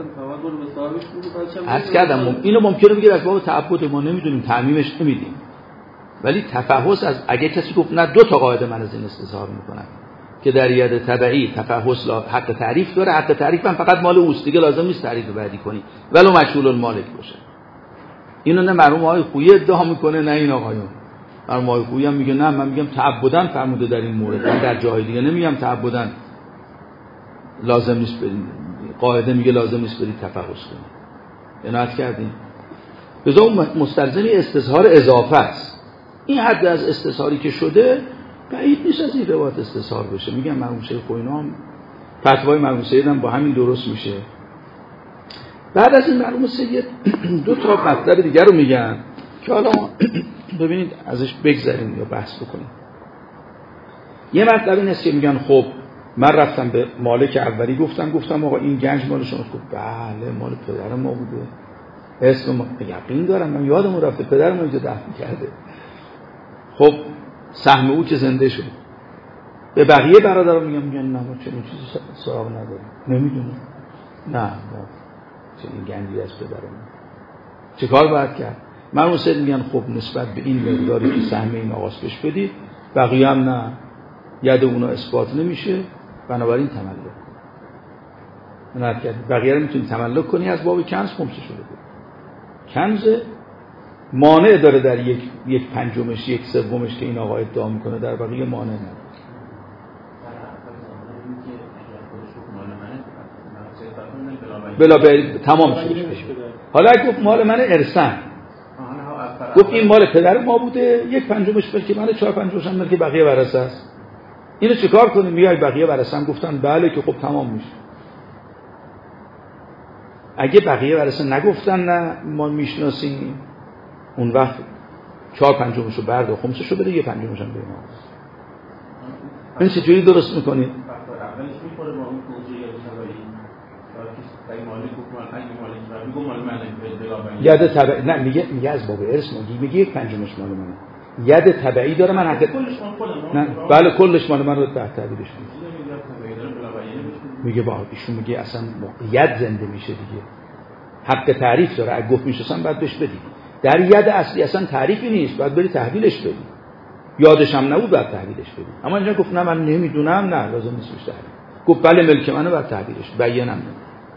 عرض کردم اینو ممکنه بگید از باب تعبد ما نمیدونیم تعمیمش نمیدیم. ولی تفحص از اگه کسی گفت نه 2 تا قاعده من از این استظهار میکنم که در ید تبعی تفحص حق تعریف داره. حق تعریف من فقط مال اوست دیگه لازم نیست تعریف بعدی کنی ولو مجهول المالک باشه. اینو نه مرحوم خویی ادعا میکنه نه این آقایون. مرحوم خویی هم میگه نه من میگم تعبداً فرموده در این مورد. من در جای دیگه نمیگم تعبداً لازم نیست برید. قاعده میگه لازم نیست برید تفحص کنید. عنایت کردیم. بذار اون مستلزم استظهار اضافه است. این حد از استظهاری که شده بعید نیست از این روایت استظهار بشه. میگم مرحوم شیخ خویی هم فتوای مرحوم سید هم با همین درست میشه. بعد از این مرحوم سید 2 تا مطلب دیگر رو میگن که حالا ببینید ازش بگذریم یا بحث بکنیم. یه مطلب این است که میگن خب من رفتم به مالک اولی گفتم آقا این گنج مال شماست. گفت بله مال پدر ما بوده. اسم ما یقین دارم من یادم رفته پدر ما اینجا دفن کرده. خب سهم او که زنده شد. به بقیه برادران میگن نه ما چنین چیزی سراغ نداریم. نمیدونم. نه چنین گنجی از پدر ما. چه کار باید کرد؟ مرحوم سید میگن خب نسبت به این مقداری که سهم این آقاست بهش بدید. بقیه هم نه. ید اونا اثبات نمیشه بنابراین تملک. منعت کرد بقیه رو میتونی تملک کنی از باب کنز خمسه شده بود. کنز مانع داره در یک پنجمش یک سومش که این آقا ادعا میکنه در بقیه مانع نداره. بلا تمام شده. حالا اگه گفت مال من ارثن گفت این مال پدر ما بوده یک پنجمش بلکه من 4/5 هم که بقیه ورثه است. اینو چیکار کنیم؟ میای بقیه ورثه هم گفتن بله که خب تمام میشه. اگه بقیه ورثه نگفتن نه ما میشناسیم اون وقت 4/5 رو برد خمسشو بده 1/5 هم به ما. این چجوری درست میکنید؟ اولش میخوره با اون توجیه ید تبعی نه میگه از باب ارث میگه 1/5 مال منه. ید تبعی داره من حق نه بله کلش مال من رو تحت تعبیرش میگه با ایشون میگه اصلا ید زنده میشه دیگه. حق تعریف داره اگه گفت میشستم بعد بهش بدی. در ید اصلی اصلا تعریفی نیست بعد بری تحویلش بدی. یادش هم نبود بعد تحویلش بدیم. اما اینجا گفت نه من نمیدونم، نه لازم نیست بهش تحویل. گفت بله ملک منه بعد تحویلش بیانم نمیدونم.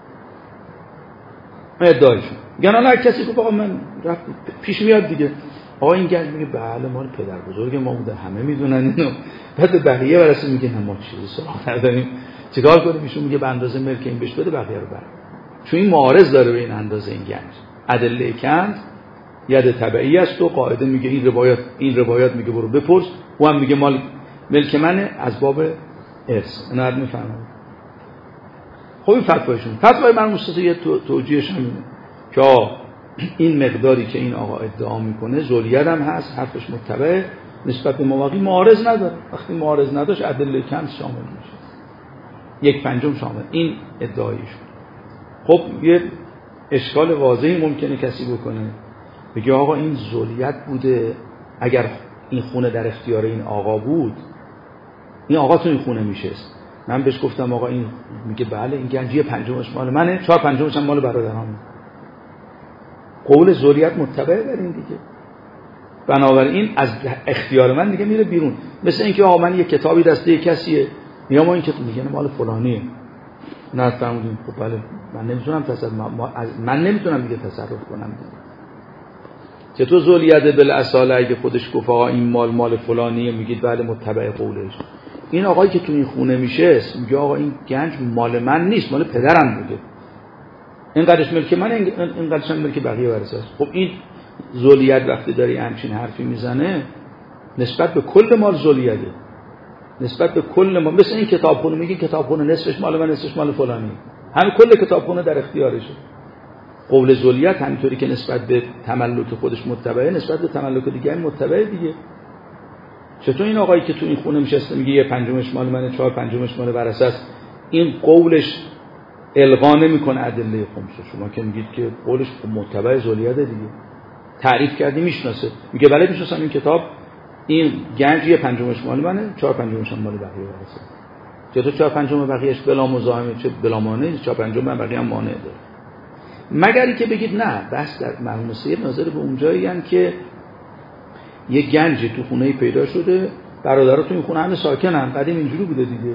ادعایشون میگن حالا کسی گفت آقا من رفت پیش میاد دیگه آقا این گنج میگه بله مال پدر بزرگ ما بوده همه میدونن اینو، بعد بقیه برسه میگه نه ما چیزی سراغ نداریم چیکار کنیم؟ ایشون میگه به اندازه ملک این بهش بده بقیه رو بر، چون این معارض داره به این اندازه این گنج. ادله کند ید تبعی است و قاعده میگه این روایات میگه برو بپرس، و هم میگه مال ملک منه از باب ارث. اینا حد میفهمن. خب این فتوایشون. فتوای من مستقیم یه توجیهش همینه که این مقداری که این آقا ادعا میکنه ذولیت هم هست، حرفش متبع نسبت به مواقعی معارض نداره. وقتی معارض نداشت ادله کند شامل میشه، 1/5 شامل. این ادعایشون. خب یه اشکال واضحی ممکنه کسی بکنه بگه آقا این ذولیت بوده، اگر این خونه در اختیار این آقا بود این آقا تو این خونه میشست، من بهش گفتم آقا این میگه بله این گنجی 1/5 مال منه، 4/5 هم مال برادرامه. قول ذولیت متبع بر این دیگه. بنابراین از اختیار من دیگه میره بیرون. مثل اینکه آقا من یه کتابی دسته کسیه میگم ما این کتاب میگه مال فلانیه، نه فرمودین خب بله من نمیتونم دیگه تصرف کنم. چطور ذولیت بالاصاله اگه خودش گفت آقا این مال فلانیه میگید بله متبع قولش. این آقایی که تو این خونه میشه میگه آقا این گنج مال من نیست مال پدرم بوده، اینقدرش ملک من اینقدرش هم ملک بقیه ورثه است. خب این ذولیت وقتی داری همچین حرفی میزنه نسبت به کل مال ذولیته، نسبت به کل مال. مثل این کتابخونه میگه کتابخونه نصفش مال من نصفش مال فلانی، همین کل کتابخونه در اختیارشه. قول ذولیت همینطوری که نسبت به تملک خودش متبعه نسبت به تملک دیگه هم متبعه دیگه. چطور این آقایی که تو این خونه میشسته میگه 1/5 مال منه 4/5 مال ورثه است، این قولش الغا نمیکنه ادله خمس؟ شما که میگید که قولش متبع ذولیته دیگه، تعریف کردی میشناسه، میگه بله میشناسم این کتاب این گنج 1/5 مال منه 4/5 مال بقیه ورثه. چطور 4/5 بقیه‌اش بلا مزاحمه چه بلا مانع، 4/5 بقیه هم مانع داره. مگری که بگید نه بس در مرحوم سید ناظر به اونجایی ان که یه گنجی تو خونه پیدا شده، برادرها تو این خونه همه ساکنن، قدیم اینجوری بوده دیگه،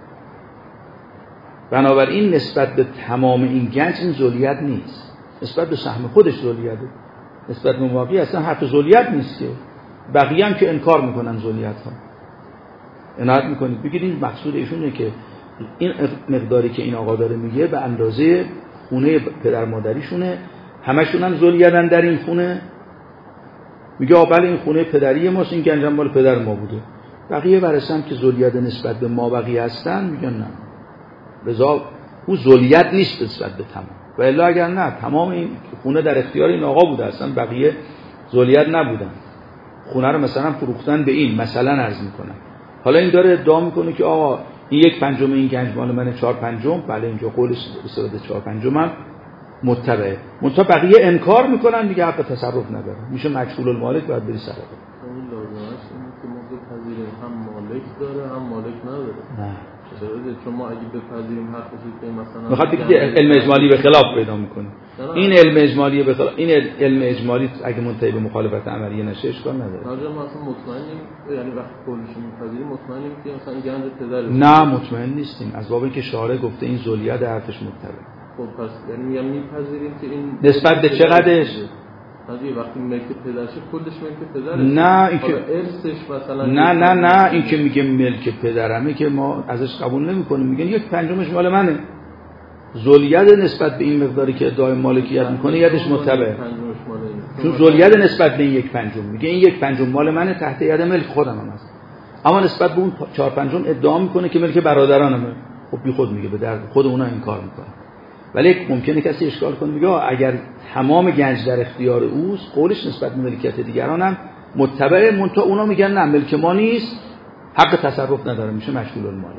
بنابراین نسبت به تمام این گنج این ذولیت نیست، نسبت به سهم خودش ذولیته، نسبت به مواقعی اصلا حرف ذولیت نیست که بقیه هم که انکار میکنن ذولیت ها. عنایت میکنید بگید این مقصود ایشونه که این مقداری که این آقا داره میگه به اندازه خونه پدر مادریشونه، همشون هم ذولیتن در این خونه. میگه بله این خونه پدری ماست، این گنج مال پدر ما بوده، بقیه ورثه هم که ذولیت نسبت به ما بقیه هستن میگن نه، لذا اون ذولیت نیست نسبت به تمام. و الا اگر نه تمام این خونه در اختیار این آقا بوده اصلا بقیه ذولیت نبودن، خونه رو مثلا فروختن به این، مثلا عرض میکنن. حالا این داره ادعا میکنه که آقا این 1/5 این گنج مال منه 4/5، بله اینجا قولش استفاده 4/5 هم متبعه، منتها بقیه انکار میکنن دیگه، حق تصرف نداره، میشه مجهول المالک، باید بری سر اون لازمش اینه که ما بپذیریم هم مالک داره هم مالک نداره. نه چون ما اگه بپذیریم حرفش که مثلا میخواد بگید علم اجمالی به خلاف پیدا میکنه. این علم اجمالی به خلاف، این علم اجمالی اگه منتهی به مخالفت عملیه نشه اشکال نداره. راجع ما اصلا مطمئنیم، یعنی وقتی کلش میپذیریم مطمئنیم که مثلا گنج پدر. نه مطمئن نیستیم، از بابی که شارع گفته این ذولیت حرفش متبع. خب پس یعنی میگم میپذیریم که این نسبت به چقدرش؟ وقتی ملک پدرشه کلش ملک پدره. نه این که ارثش مثلا نه این که میگه ملک پدرمه که ما ازش قبول نمیکنیم، میگن 1/5 مال منه. ذولیت نسبت به این مقداری که ادعای مالکیت میکنه یدش متبعه، چون ذولیت نسبت به این 1/5 میگه این 1/5 مال منه تحت ید ملک خودم هم هست، اما نسبت به اون 4/5 ادعا میکنه که ملک برادرانمه. خب بی خود میگه به درد خود اونا انکار میکنه. ولی ممکنه کسی اشکال کنه میگه اگر تمام گنج در اختیار اوست قولش نسبت به ملکیت دیگران هم متبعه، منتها اونا میگن نه ملک ما نیست، حق تصرف نداره، میشه مجهول المالک.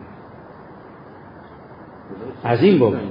از این باب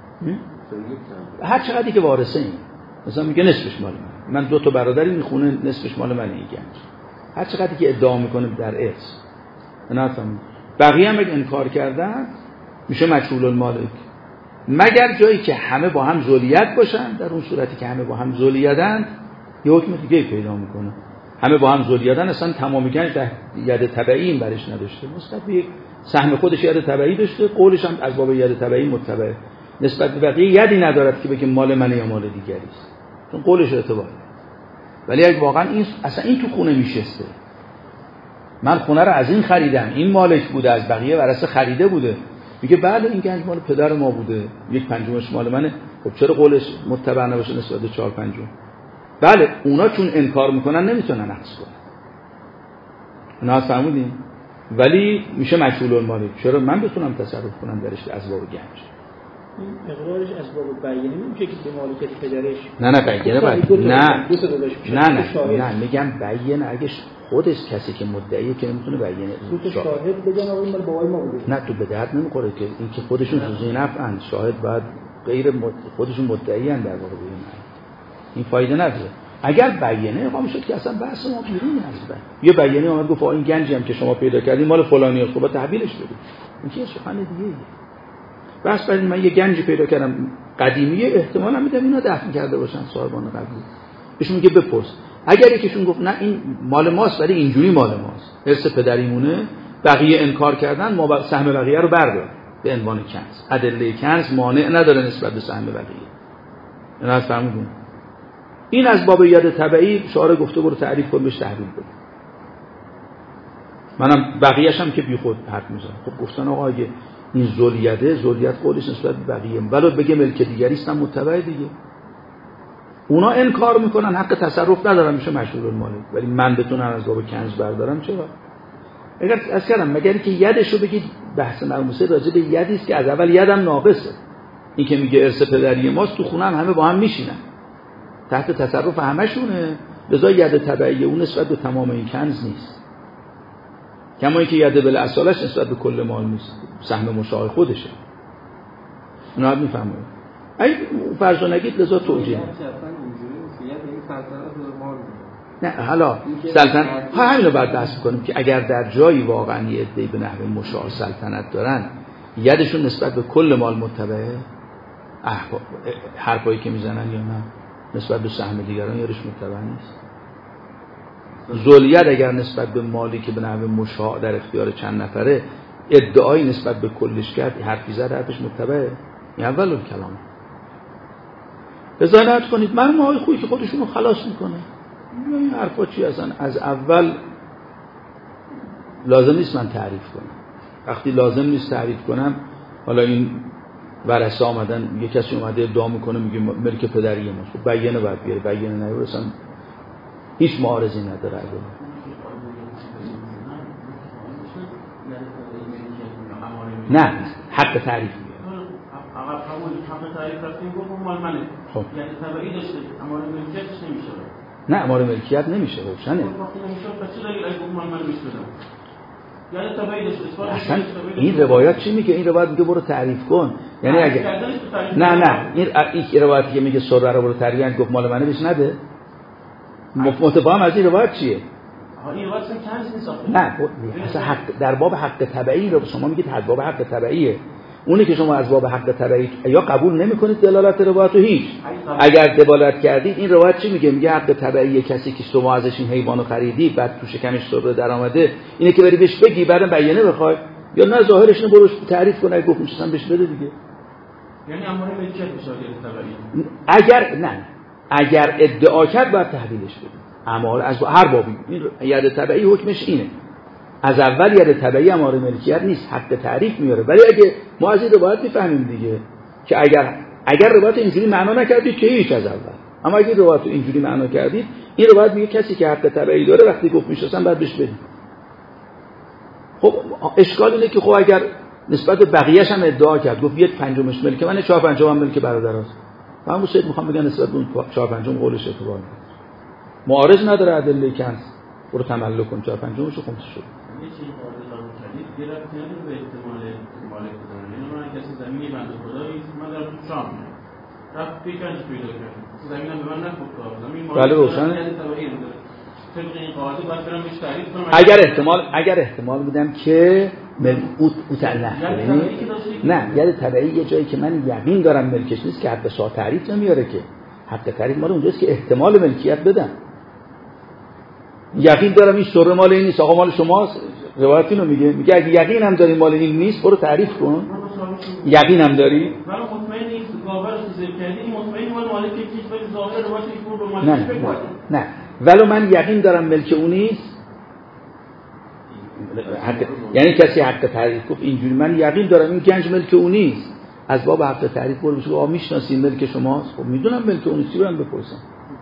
هر چقدری که وارثه این مثلا میگه نصفش مال من 2 تا برادری این خونه نصفش مال من این گنج، هر چقدری که ادعا میکنه در ارث نفهم، بقیه هم انکار کردن میشه مجهول المالک، مگر جایی که همه با هم ذولیت باشن. در اون صورتی که همه با هم ذولیتن یه حکم دیگه پیدا میکنه. همه با هم ذلیادن، اصلا تمامی گنج ید تبعی این برش نداشته، نسبت به سهم خودش ید تبعی داشته، قولش هم از باب ید تبعی متبع، نسبت به بقیه یدی ندارد که بگه مال منه یا مال دیگری است، چون قولش اعتباره. ولی اگه واقعا این اصلا این تو خونه میشسته، من خونه رو از این خریدم، این مالک بوده، از بقیه ورثه خریده بوده، میگه بله این گنج مال پدر ما بوده، 1/5 مال منه، خب چرا قولش متبع نباشه نسبت به 4/5؟ بله اونا چون انکار میکنن نمیتونن نقص کنن، نه فهمیدین؟ ولی میشه مشغول المالک. چرا من بتونم تصرف کنم درش از باب گنج؟ این اقرارش از باب بیانه نمیشه که به مالکیت پدرش. نه بیانه باید نه میگم بیانه اگه خودش کسی که مدعیه که نمیتونه بیانه تو شاهد بگن آقا این مال بابای ما بوده. نه تو به درد نمیخوره که این که خودشون تو نفعن، شاهد باید غیر خودشون مدعی ان در واقع این فایده نداره. اگر بیانه اقامه شد که اصلا بحث ما بیرون از بحث. یه بیانه اومد گفت این گنجی هم که شما پیدا کردین مال فلانیه، خب تحویلش بدید، این چه سخن دیگه. بس بعد من یه گنجی پیدا کردم قدیمیه، احتمالاً میدم اینا دفن کرده باشن صاحبان قبلی. بهشون میگه بپرس، اگر یکیشون گفت نه این مال ماست ولی اینجوری مال ماست، ارث پدریمونه، بقیه انکار کردن، ما سهم بقیه رو بردار به عنوان کنز. ادله کنز مانع نداره نسبت به سهم بقیه. اینا فهمیدون؟ این از باب ید تبعی شعار گفته برو تعریف کن بهش تحویل بده. منم بقیه‌اش هم که بیخود حرف میزنم. خب گفتن آقا اگه این ذلیت قولش نسبت به بقیه ولو بگه ملک دیگری است هم متبع دیگه. اونا انکار میکنن، حق تصرف ندارن، میشه مشغول المالک. ولی من بتونم از باب کنز بردارم چرا؟ اگر از کردم مگر که یدشو بگید بحث مرموزه راجع به یدی است که از اول یدم ناقصه. این که میگه ارث پدری ماست تو خونه همه با هم میشینن تحت تصرف همشونه، لذا ید تبعی اون نسبت به تمام این کنز نیست، کما اینکه ید بالاصالش نسبت به کل مال نیست، سهم مشاع خودشه. اونا هم میفهمون اگه فرض نگید لذا توجیه نه حالا سلطنت همین رو باید بحث کنیم که اگر در جایی واقعا یه عده‌ای به نحو مشاع سلطنت دارن، یدشون نسبت به کل مال متبعه، حرفایی که میزنن یا نه نسبت به سهم دیگران یارش متبع نیست. ذلیت اگر نسبت به مالی که به نحو مشاع در اختیار چند نفره ادعایی نسبت به کلش کرد، حرفی زد حرفش متبعه، این اول کلام. بزنید کنید من های خویی که خودشونو خلاص میکنه، این حرفا چی اصلا از اول لازم نیست من تعریف کنم. وقتی لازم نیست تعریف کنم، حالا این ورثه آمدن یه کسی اومده ادعا میکنه میگه ملک پدری ماست، خب بیانه باید بیاره، بیانه نیاره اصلا هیچ معارضی نداره. نه حق تعریف حق تعریف رفتیم گفت مال منه، خب یعنی تبعی داشته، امار ملکیتش نمیشه. نه امار ملکیت نمیشه، روشنه. وقتی نمیشه پس چرا اگه گفت مال منه میشه؟ یعنی تبعی داشته. اصلا این روایت چی میگه؟ این روایت میگه برو تعریف کن، یعنی اگه نه این روایتی که میگه سره رو برو تعریف کن گفت مال منه بهش نده. متفاهم از این روایت چیه؟ این روایت کنز نیست. نه اصلا حق در باب حق تبعی رو شما میگید حق باب حق تبعیه، اونی که شما از باب حق تبعی یا قبول نمی‌کنید دلالت روایت رو هیچ، اگر دلالت کردید این روایت چی میگه؟ میگه حق تبعی کسی که شما ازش این حیوانو خریدی بعد تو شکمش سره در اومده، اینه که بری بهش بگی بعدم بیانه بخوای، یا نه ظاهرش اینو برو تعریف کنه گفت میشن بهش بده دیگه. یعنی امر ملکیت میشه تبعی. اگر ادعا کرد باید تحویلش بدید. اما از هر بابی این ید تبعی حکمش اینه، از اول ید تبعی اماره ملکیت نیست، حق تعریف میاره. ولی اگه ما از این روایت میفهمیم دیگه که اگر روایت اینجوری معنا نکردید که هیچ از اول، اما اگه روایت اینجوری معنا کردید، این روایت میگه کسی که حق تبعی داره وقتی گفت میشناسن بعد بهش بدید. خب اشکال اینه که خب اگر نسبت به بقیه‌اش هم ادعا کرد گفت 1/5 ملک منه، 4/5 ملک برادراست، همون شد میخوام بگم نسبت به اون 4/5 قولش اعتبار معارض نداره، ادله کنز برو تملک کن 4/5 شو خمس شد. یه چیزی قابل قبول کردید گرفت نداره به احتمال مالک بودن. یعنی من کسی زمینی بنده خدایی من دارم تو شام رفت پیکنج پیدا کرد، زمینم به من نفوت زمین بله روشنه. اگر احتمال بودم که نه ید تبعی یه جایی که من یقین دارم ملکش نیست که حق شاه تعریف نمیاره، که حق تعریف مال اونجاست که احتمال ملکیت بدم. یقین دارم این سره مال این نیست، آقا مال شماست. روایت اینو میگه اگه یقین هم داری مال این نیست برو تعریف کن. یقین هم داری؟ من مطمئن نیست گاور رو ذکر کردی، مطمئن مال مالک کیش ولی ظاهر روایت این رو مالکش بگو. نه ولو من یقین دارم ملک اون نیست، یعنی کسی حق تعریف گفت اینجوری من یقین دارم این گنج ملک اون نیست، از باب حق تعریف برو بگو آ میشناسین ملک شماست. خب میدونم ملک اون نیست، برام بپرسم.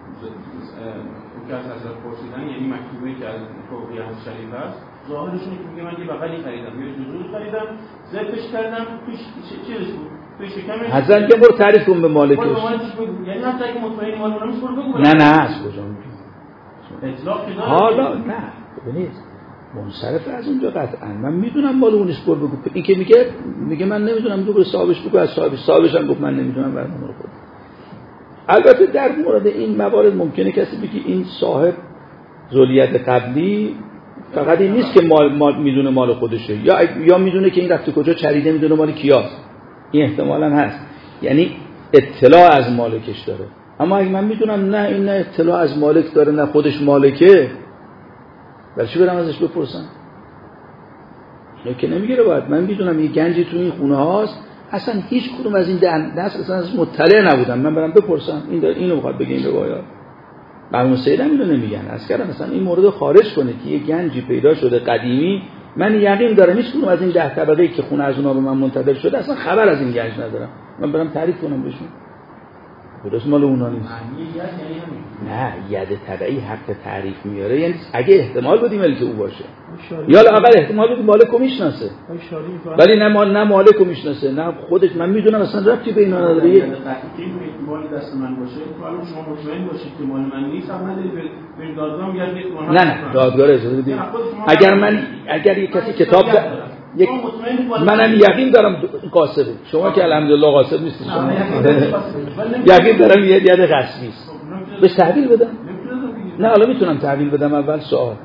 که از حضرت پرسیدن یعنی مکتوبی که از توقیه از شریف هست ظاهرش اینه که میگه من یه بغلی خریدم یه جزوری خریدم ذبحش کردم توش چیزش بود توی شکمش حضرت که برو تعریف کن به مالکش. یعنی حتی اگه مطمئن مال اونم برو بگو. نه از کجا میگی اطلاق که داره حالا نه ببینید منصرف از اونجا قطعا من میدونم مال اونش برو بگو. این که میگه من نمیدونم بگو به صاحبش بگو، از صاحبش هم گفت من نمیدونم برام رو خود. البته در مورد این موارد ممکنه کسی بگه این صاحب ذولیت قبلی فقط این نیست که مال میدونه مال خودشه، یا میدونه که این رفته کجا چریده میدونه مال کیاست، این احتمالاً هست، یعنی اطلاع از مالکش داره. اما اگه من میدونم نه این نه اطلاع از مالک داره نه خودش مالکه، برای چی برم ازش بپرسم؟ اینو که نمیگیره. باید من میدونم یه گنجی تو این خونه هاست، اصلا هیچ کدوم از این دست اصلا ازش مطلع نبودم، من برم بپرسم این داره اینو میخواد بگه این روایات. مرحوم سید هم اینو نمیگن، از کردم مثلا این مورد خارج کنه که یه گنجی پیدا شده قدیمی، من یقین دارم هیچ کدوم از این 10 طبقه‌ای که خونه از اونها به من منتقل شده اصلا خبر از این گنج ندارم، من برم تعریف کنم بهشون درست مال اونا نیست. نه ید تبعی حق تعریف میاره، یعنی اگه احتمال بدیم ملک او باشه یا لااقل احتمال بدیم مالکو میشناسه، ولی نه مالکو میشناسه نه خودش. من میدونم اصلا ربطی به اینا نداره. این مال دست من باشه تو الان شما مطمئن باشید که مال من نیست، اما به دادگاه میاد نه دادگاه اجازه بدید. اگر یک کسی کتاب منم یقین دارم قاصده، شما که الحمدلله قاصد نیستید، شما یقین دارم یه ید غصبی است، بهش تحویل بدم؟ نه حالا میتونم تحویل بدم. اول سوال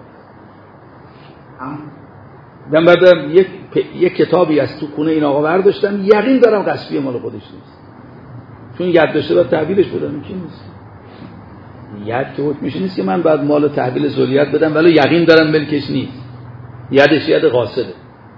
من بعدم یک کتابی از تو خونه این آقا برداشتم، یقین دارم غصبی مال خودش نیست، چون ید داشته باید تحویلش بدم. این نیست ید که حکمش نیست که من بعد مال تحویل ذولیت بدم ولی یقین دارم ملکش نیست، یدش ید قاصده.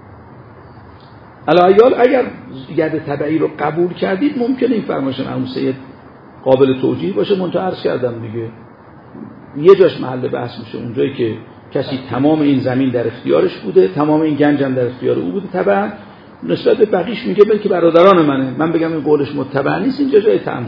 الایال اگر ید تبعی رو قبول کردید ممکنه این فرمایشون مرحوم سید قابل توجیه باشه. منتها عرض کردم دیگه یه جاش محل بحث میشه اونجایی که کسی تمام این زمین در اختیارش بوده، تمام این گنج هم در اختیار او بوده، طبعا نسبت به بقیش میگه بلکه برادران منه، من بگم این قولش متبع نیست، اینجا جای تأمل.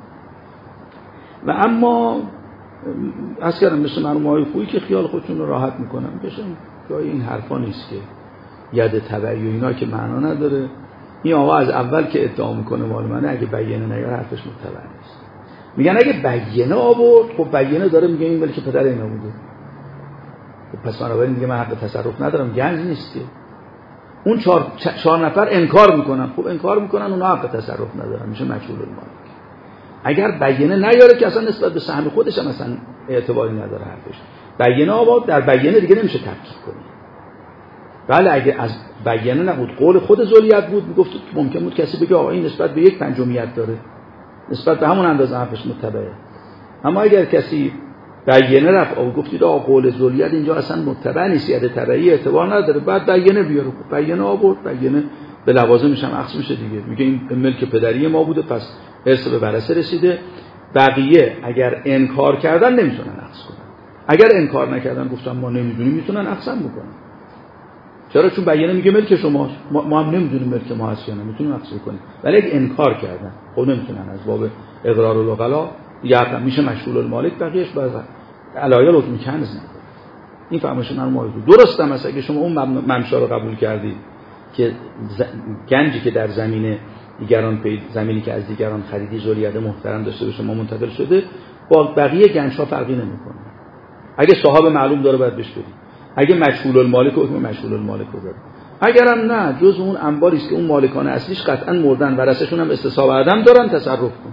و اما عرض کردم مثل مرحوم آقای خویی که خیال خودشون رو راحت میکنن بشن جای این حرفا نیست که ید تبعی و اینا که معنا نداره. این آقا از اول که ادعا میکنه مال منه، اگه بیانه نیاره حرفش متبع نیست. میگن اگه بیانه آورد، خب بیانه داره میگه این ملک پدر اینا بوده، خب پس بنابراین میگه من حق تصرف ندارم، گنج نیست که. اون چهار نفر انکار میکنن، خب انکار میکنن اونا حق تصرف ندارن، میشه مجهول المالک. اگر بیانه نیاره که اصلا نسبت به سهم خودش هم اصلا اعتباری نداره حرفش. بیانه آورد، در بیانه دیگه نمیشه تفکیک کنی. بله اگه از بیانه نبود قول خود ذولیت بود میگفت ممکن بود کسی بگه آقا این نسبت به 1/5 داره، نسبت به همون اندازه حرفش متبعه. اما اگر کسی بیانه رفت و گفتید آقا قول ذولیت اینجا اصلا متبع نیست، ید تبعی اعتبار نداره، بعد بیانه بیاره، بیانه آورد، بیانه به لوازمش هم عکس میشه دیگه، میگه این ملک پدری ما بوده پس ارث به ورثه رسیده. بقیه اگر انکار کردن نمیتونن عکس کنن، اگر انکار نکردن گفتن ما نمیدونیم میتونن عکس هم بکنن. چرا؟ چون بیانه میگه ملک شماست، ما هم نمیدونیم ملک ما هست یا نه، میتونیم عکس بکنیم. ولی اگه انکار کردن خب نمیتونن، از باب اقرار الوکلا یا میشه مشغول المالک، بقیه‌اش باز علایل حکم کنز نداره. این فرمایش من موضوع درسته. مثلا اگه شما اون ممشا رو قبول کردید که گنجی که در زمین دیگران زمینی که از دیگران خریدی ذولیت محترم داشته به شما منتقل شده، با بقیه گنج‌ها فرقی نمی‌کنه. اگه صاحب معلوم داره باید بهش بدید، اگه مشغول المالک حکم مشغول المالک رو داره، اگرم نه جز اون انباری است که اون مالکان اصلیش قطعا مردن، ورثه‌شون هم استصحاب عدم دارن، تصرف کن.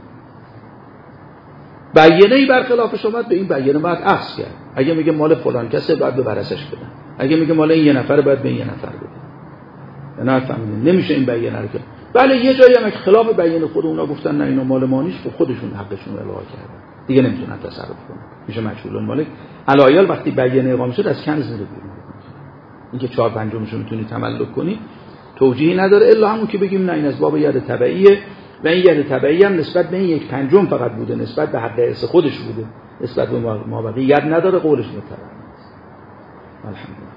بیانه‌ای برخلافش اومد، به این بیانه باید عکس کرد. اگه میگه مال فلان کسه باید به ورثش بدن، اگه میگه مال این یه نفر باید به این یه نفر بدن. نه فهمیدین؟ نمیشه این بیانه رو کرد. بله یه جایی هم خلاف بیانه خود اونا گفتن نه اینا مال ما نیست، خودشون حقشون رو الغا کردن. دیگه نمیتونن تصرف کنن، میشه مجهول المالک. علایال وقتی بیانیه اقامه شد از کنز میره بیرون. اینکه 4/5 میتونی تملک کنی توجیهی نداره الا همون که بگیم نه این از باب ید تبعیه و این ید تبعی هم نسبت به این 1/5 فقط بوده، نسبت به حق ارث خودش بوده، نسبت به مابقی ید نداره، قولش متبع. الحمدلله.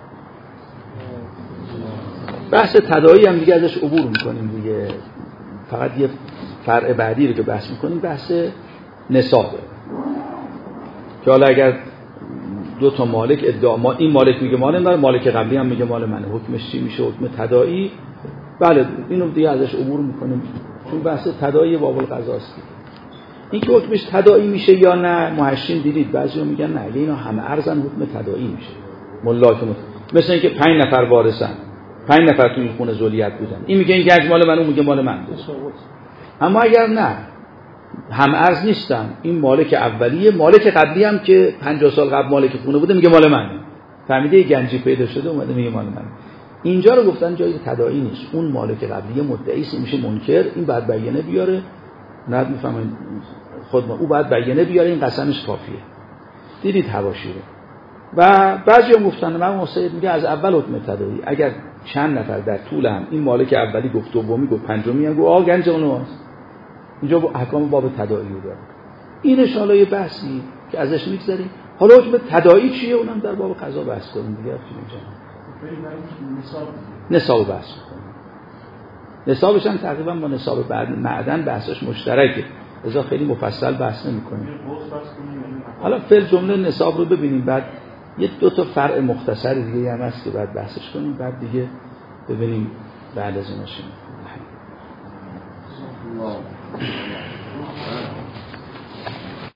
بحث تداعی هم دیگه ازش عبور میکنیم دیگه، فقط یه فرع بعدی رو که بحث میکنیم بحث نصابه که حالا اگر دو تا مالک ادعا این مالک میگه مال منه، مالک قبلی هم میگه مال منه، حکمش چی میشه؟ حکم تداعی. بله اینو دیگه ازش عبور میکنیم چون بحث تداعی باب القضاست. این که حکمش تداعی میشه یا نه، محشین دیدید بعضیا میگن نه اگه اینا همه ارزن حکم تداعی میشه. ملاک مثل اینکه 5 نفر وارثن، 5 نفر تو این خونه ذریت بودن، این میگه این گنج مال من، اون میگه مال من بود. اما اگر نه هم ارز نیستن، این مالک اولیه، مالک قبلی هم که 50 سال قبل مالک خونه بوده میگه مال منه، فهمیده گنجی پیدا شده اومده میگه مال منه. اینجا رو گفتن جای تداعی نیست، اون مالک قبلی مدعی است میشه منکر، این بعد بیانه بیاره، نه میفهمین خود ما او بعد بیانه بیاره، این قسمش کافیه. دیدید حواشی رو. و بعضی هم گفتن من مصید میگه از اول حکم تداعی، اگر چند نفر در طول هم این مالک اولی گفت، دومی گفت، پنجمی هم گفت گنج اوناست، اینجا با احکام باب تداعی رو داره. این ان شاءالله یه بحثی که ازش میگذریم. حالا حکم تداعی چیه اونم در باب قضا بحث کنیم دیگه. نصاب بحث کنیم. نصابش هم تقریبا با نصاب معدن بحثش مشترکه، لذا خیلی مفصل بحث نمی‌کنیم. حالا فعل جمله نصاب رو ببینیم، بعد یه 2 تا فرع مختصر دیگه هم هست که بعد بحثش کنیم، بعد دیگه ببینیم بعد از اون چی.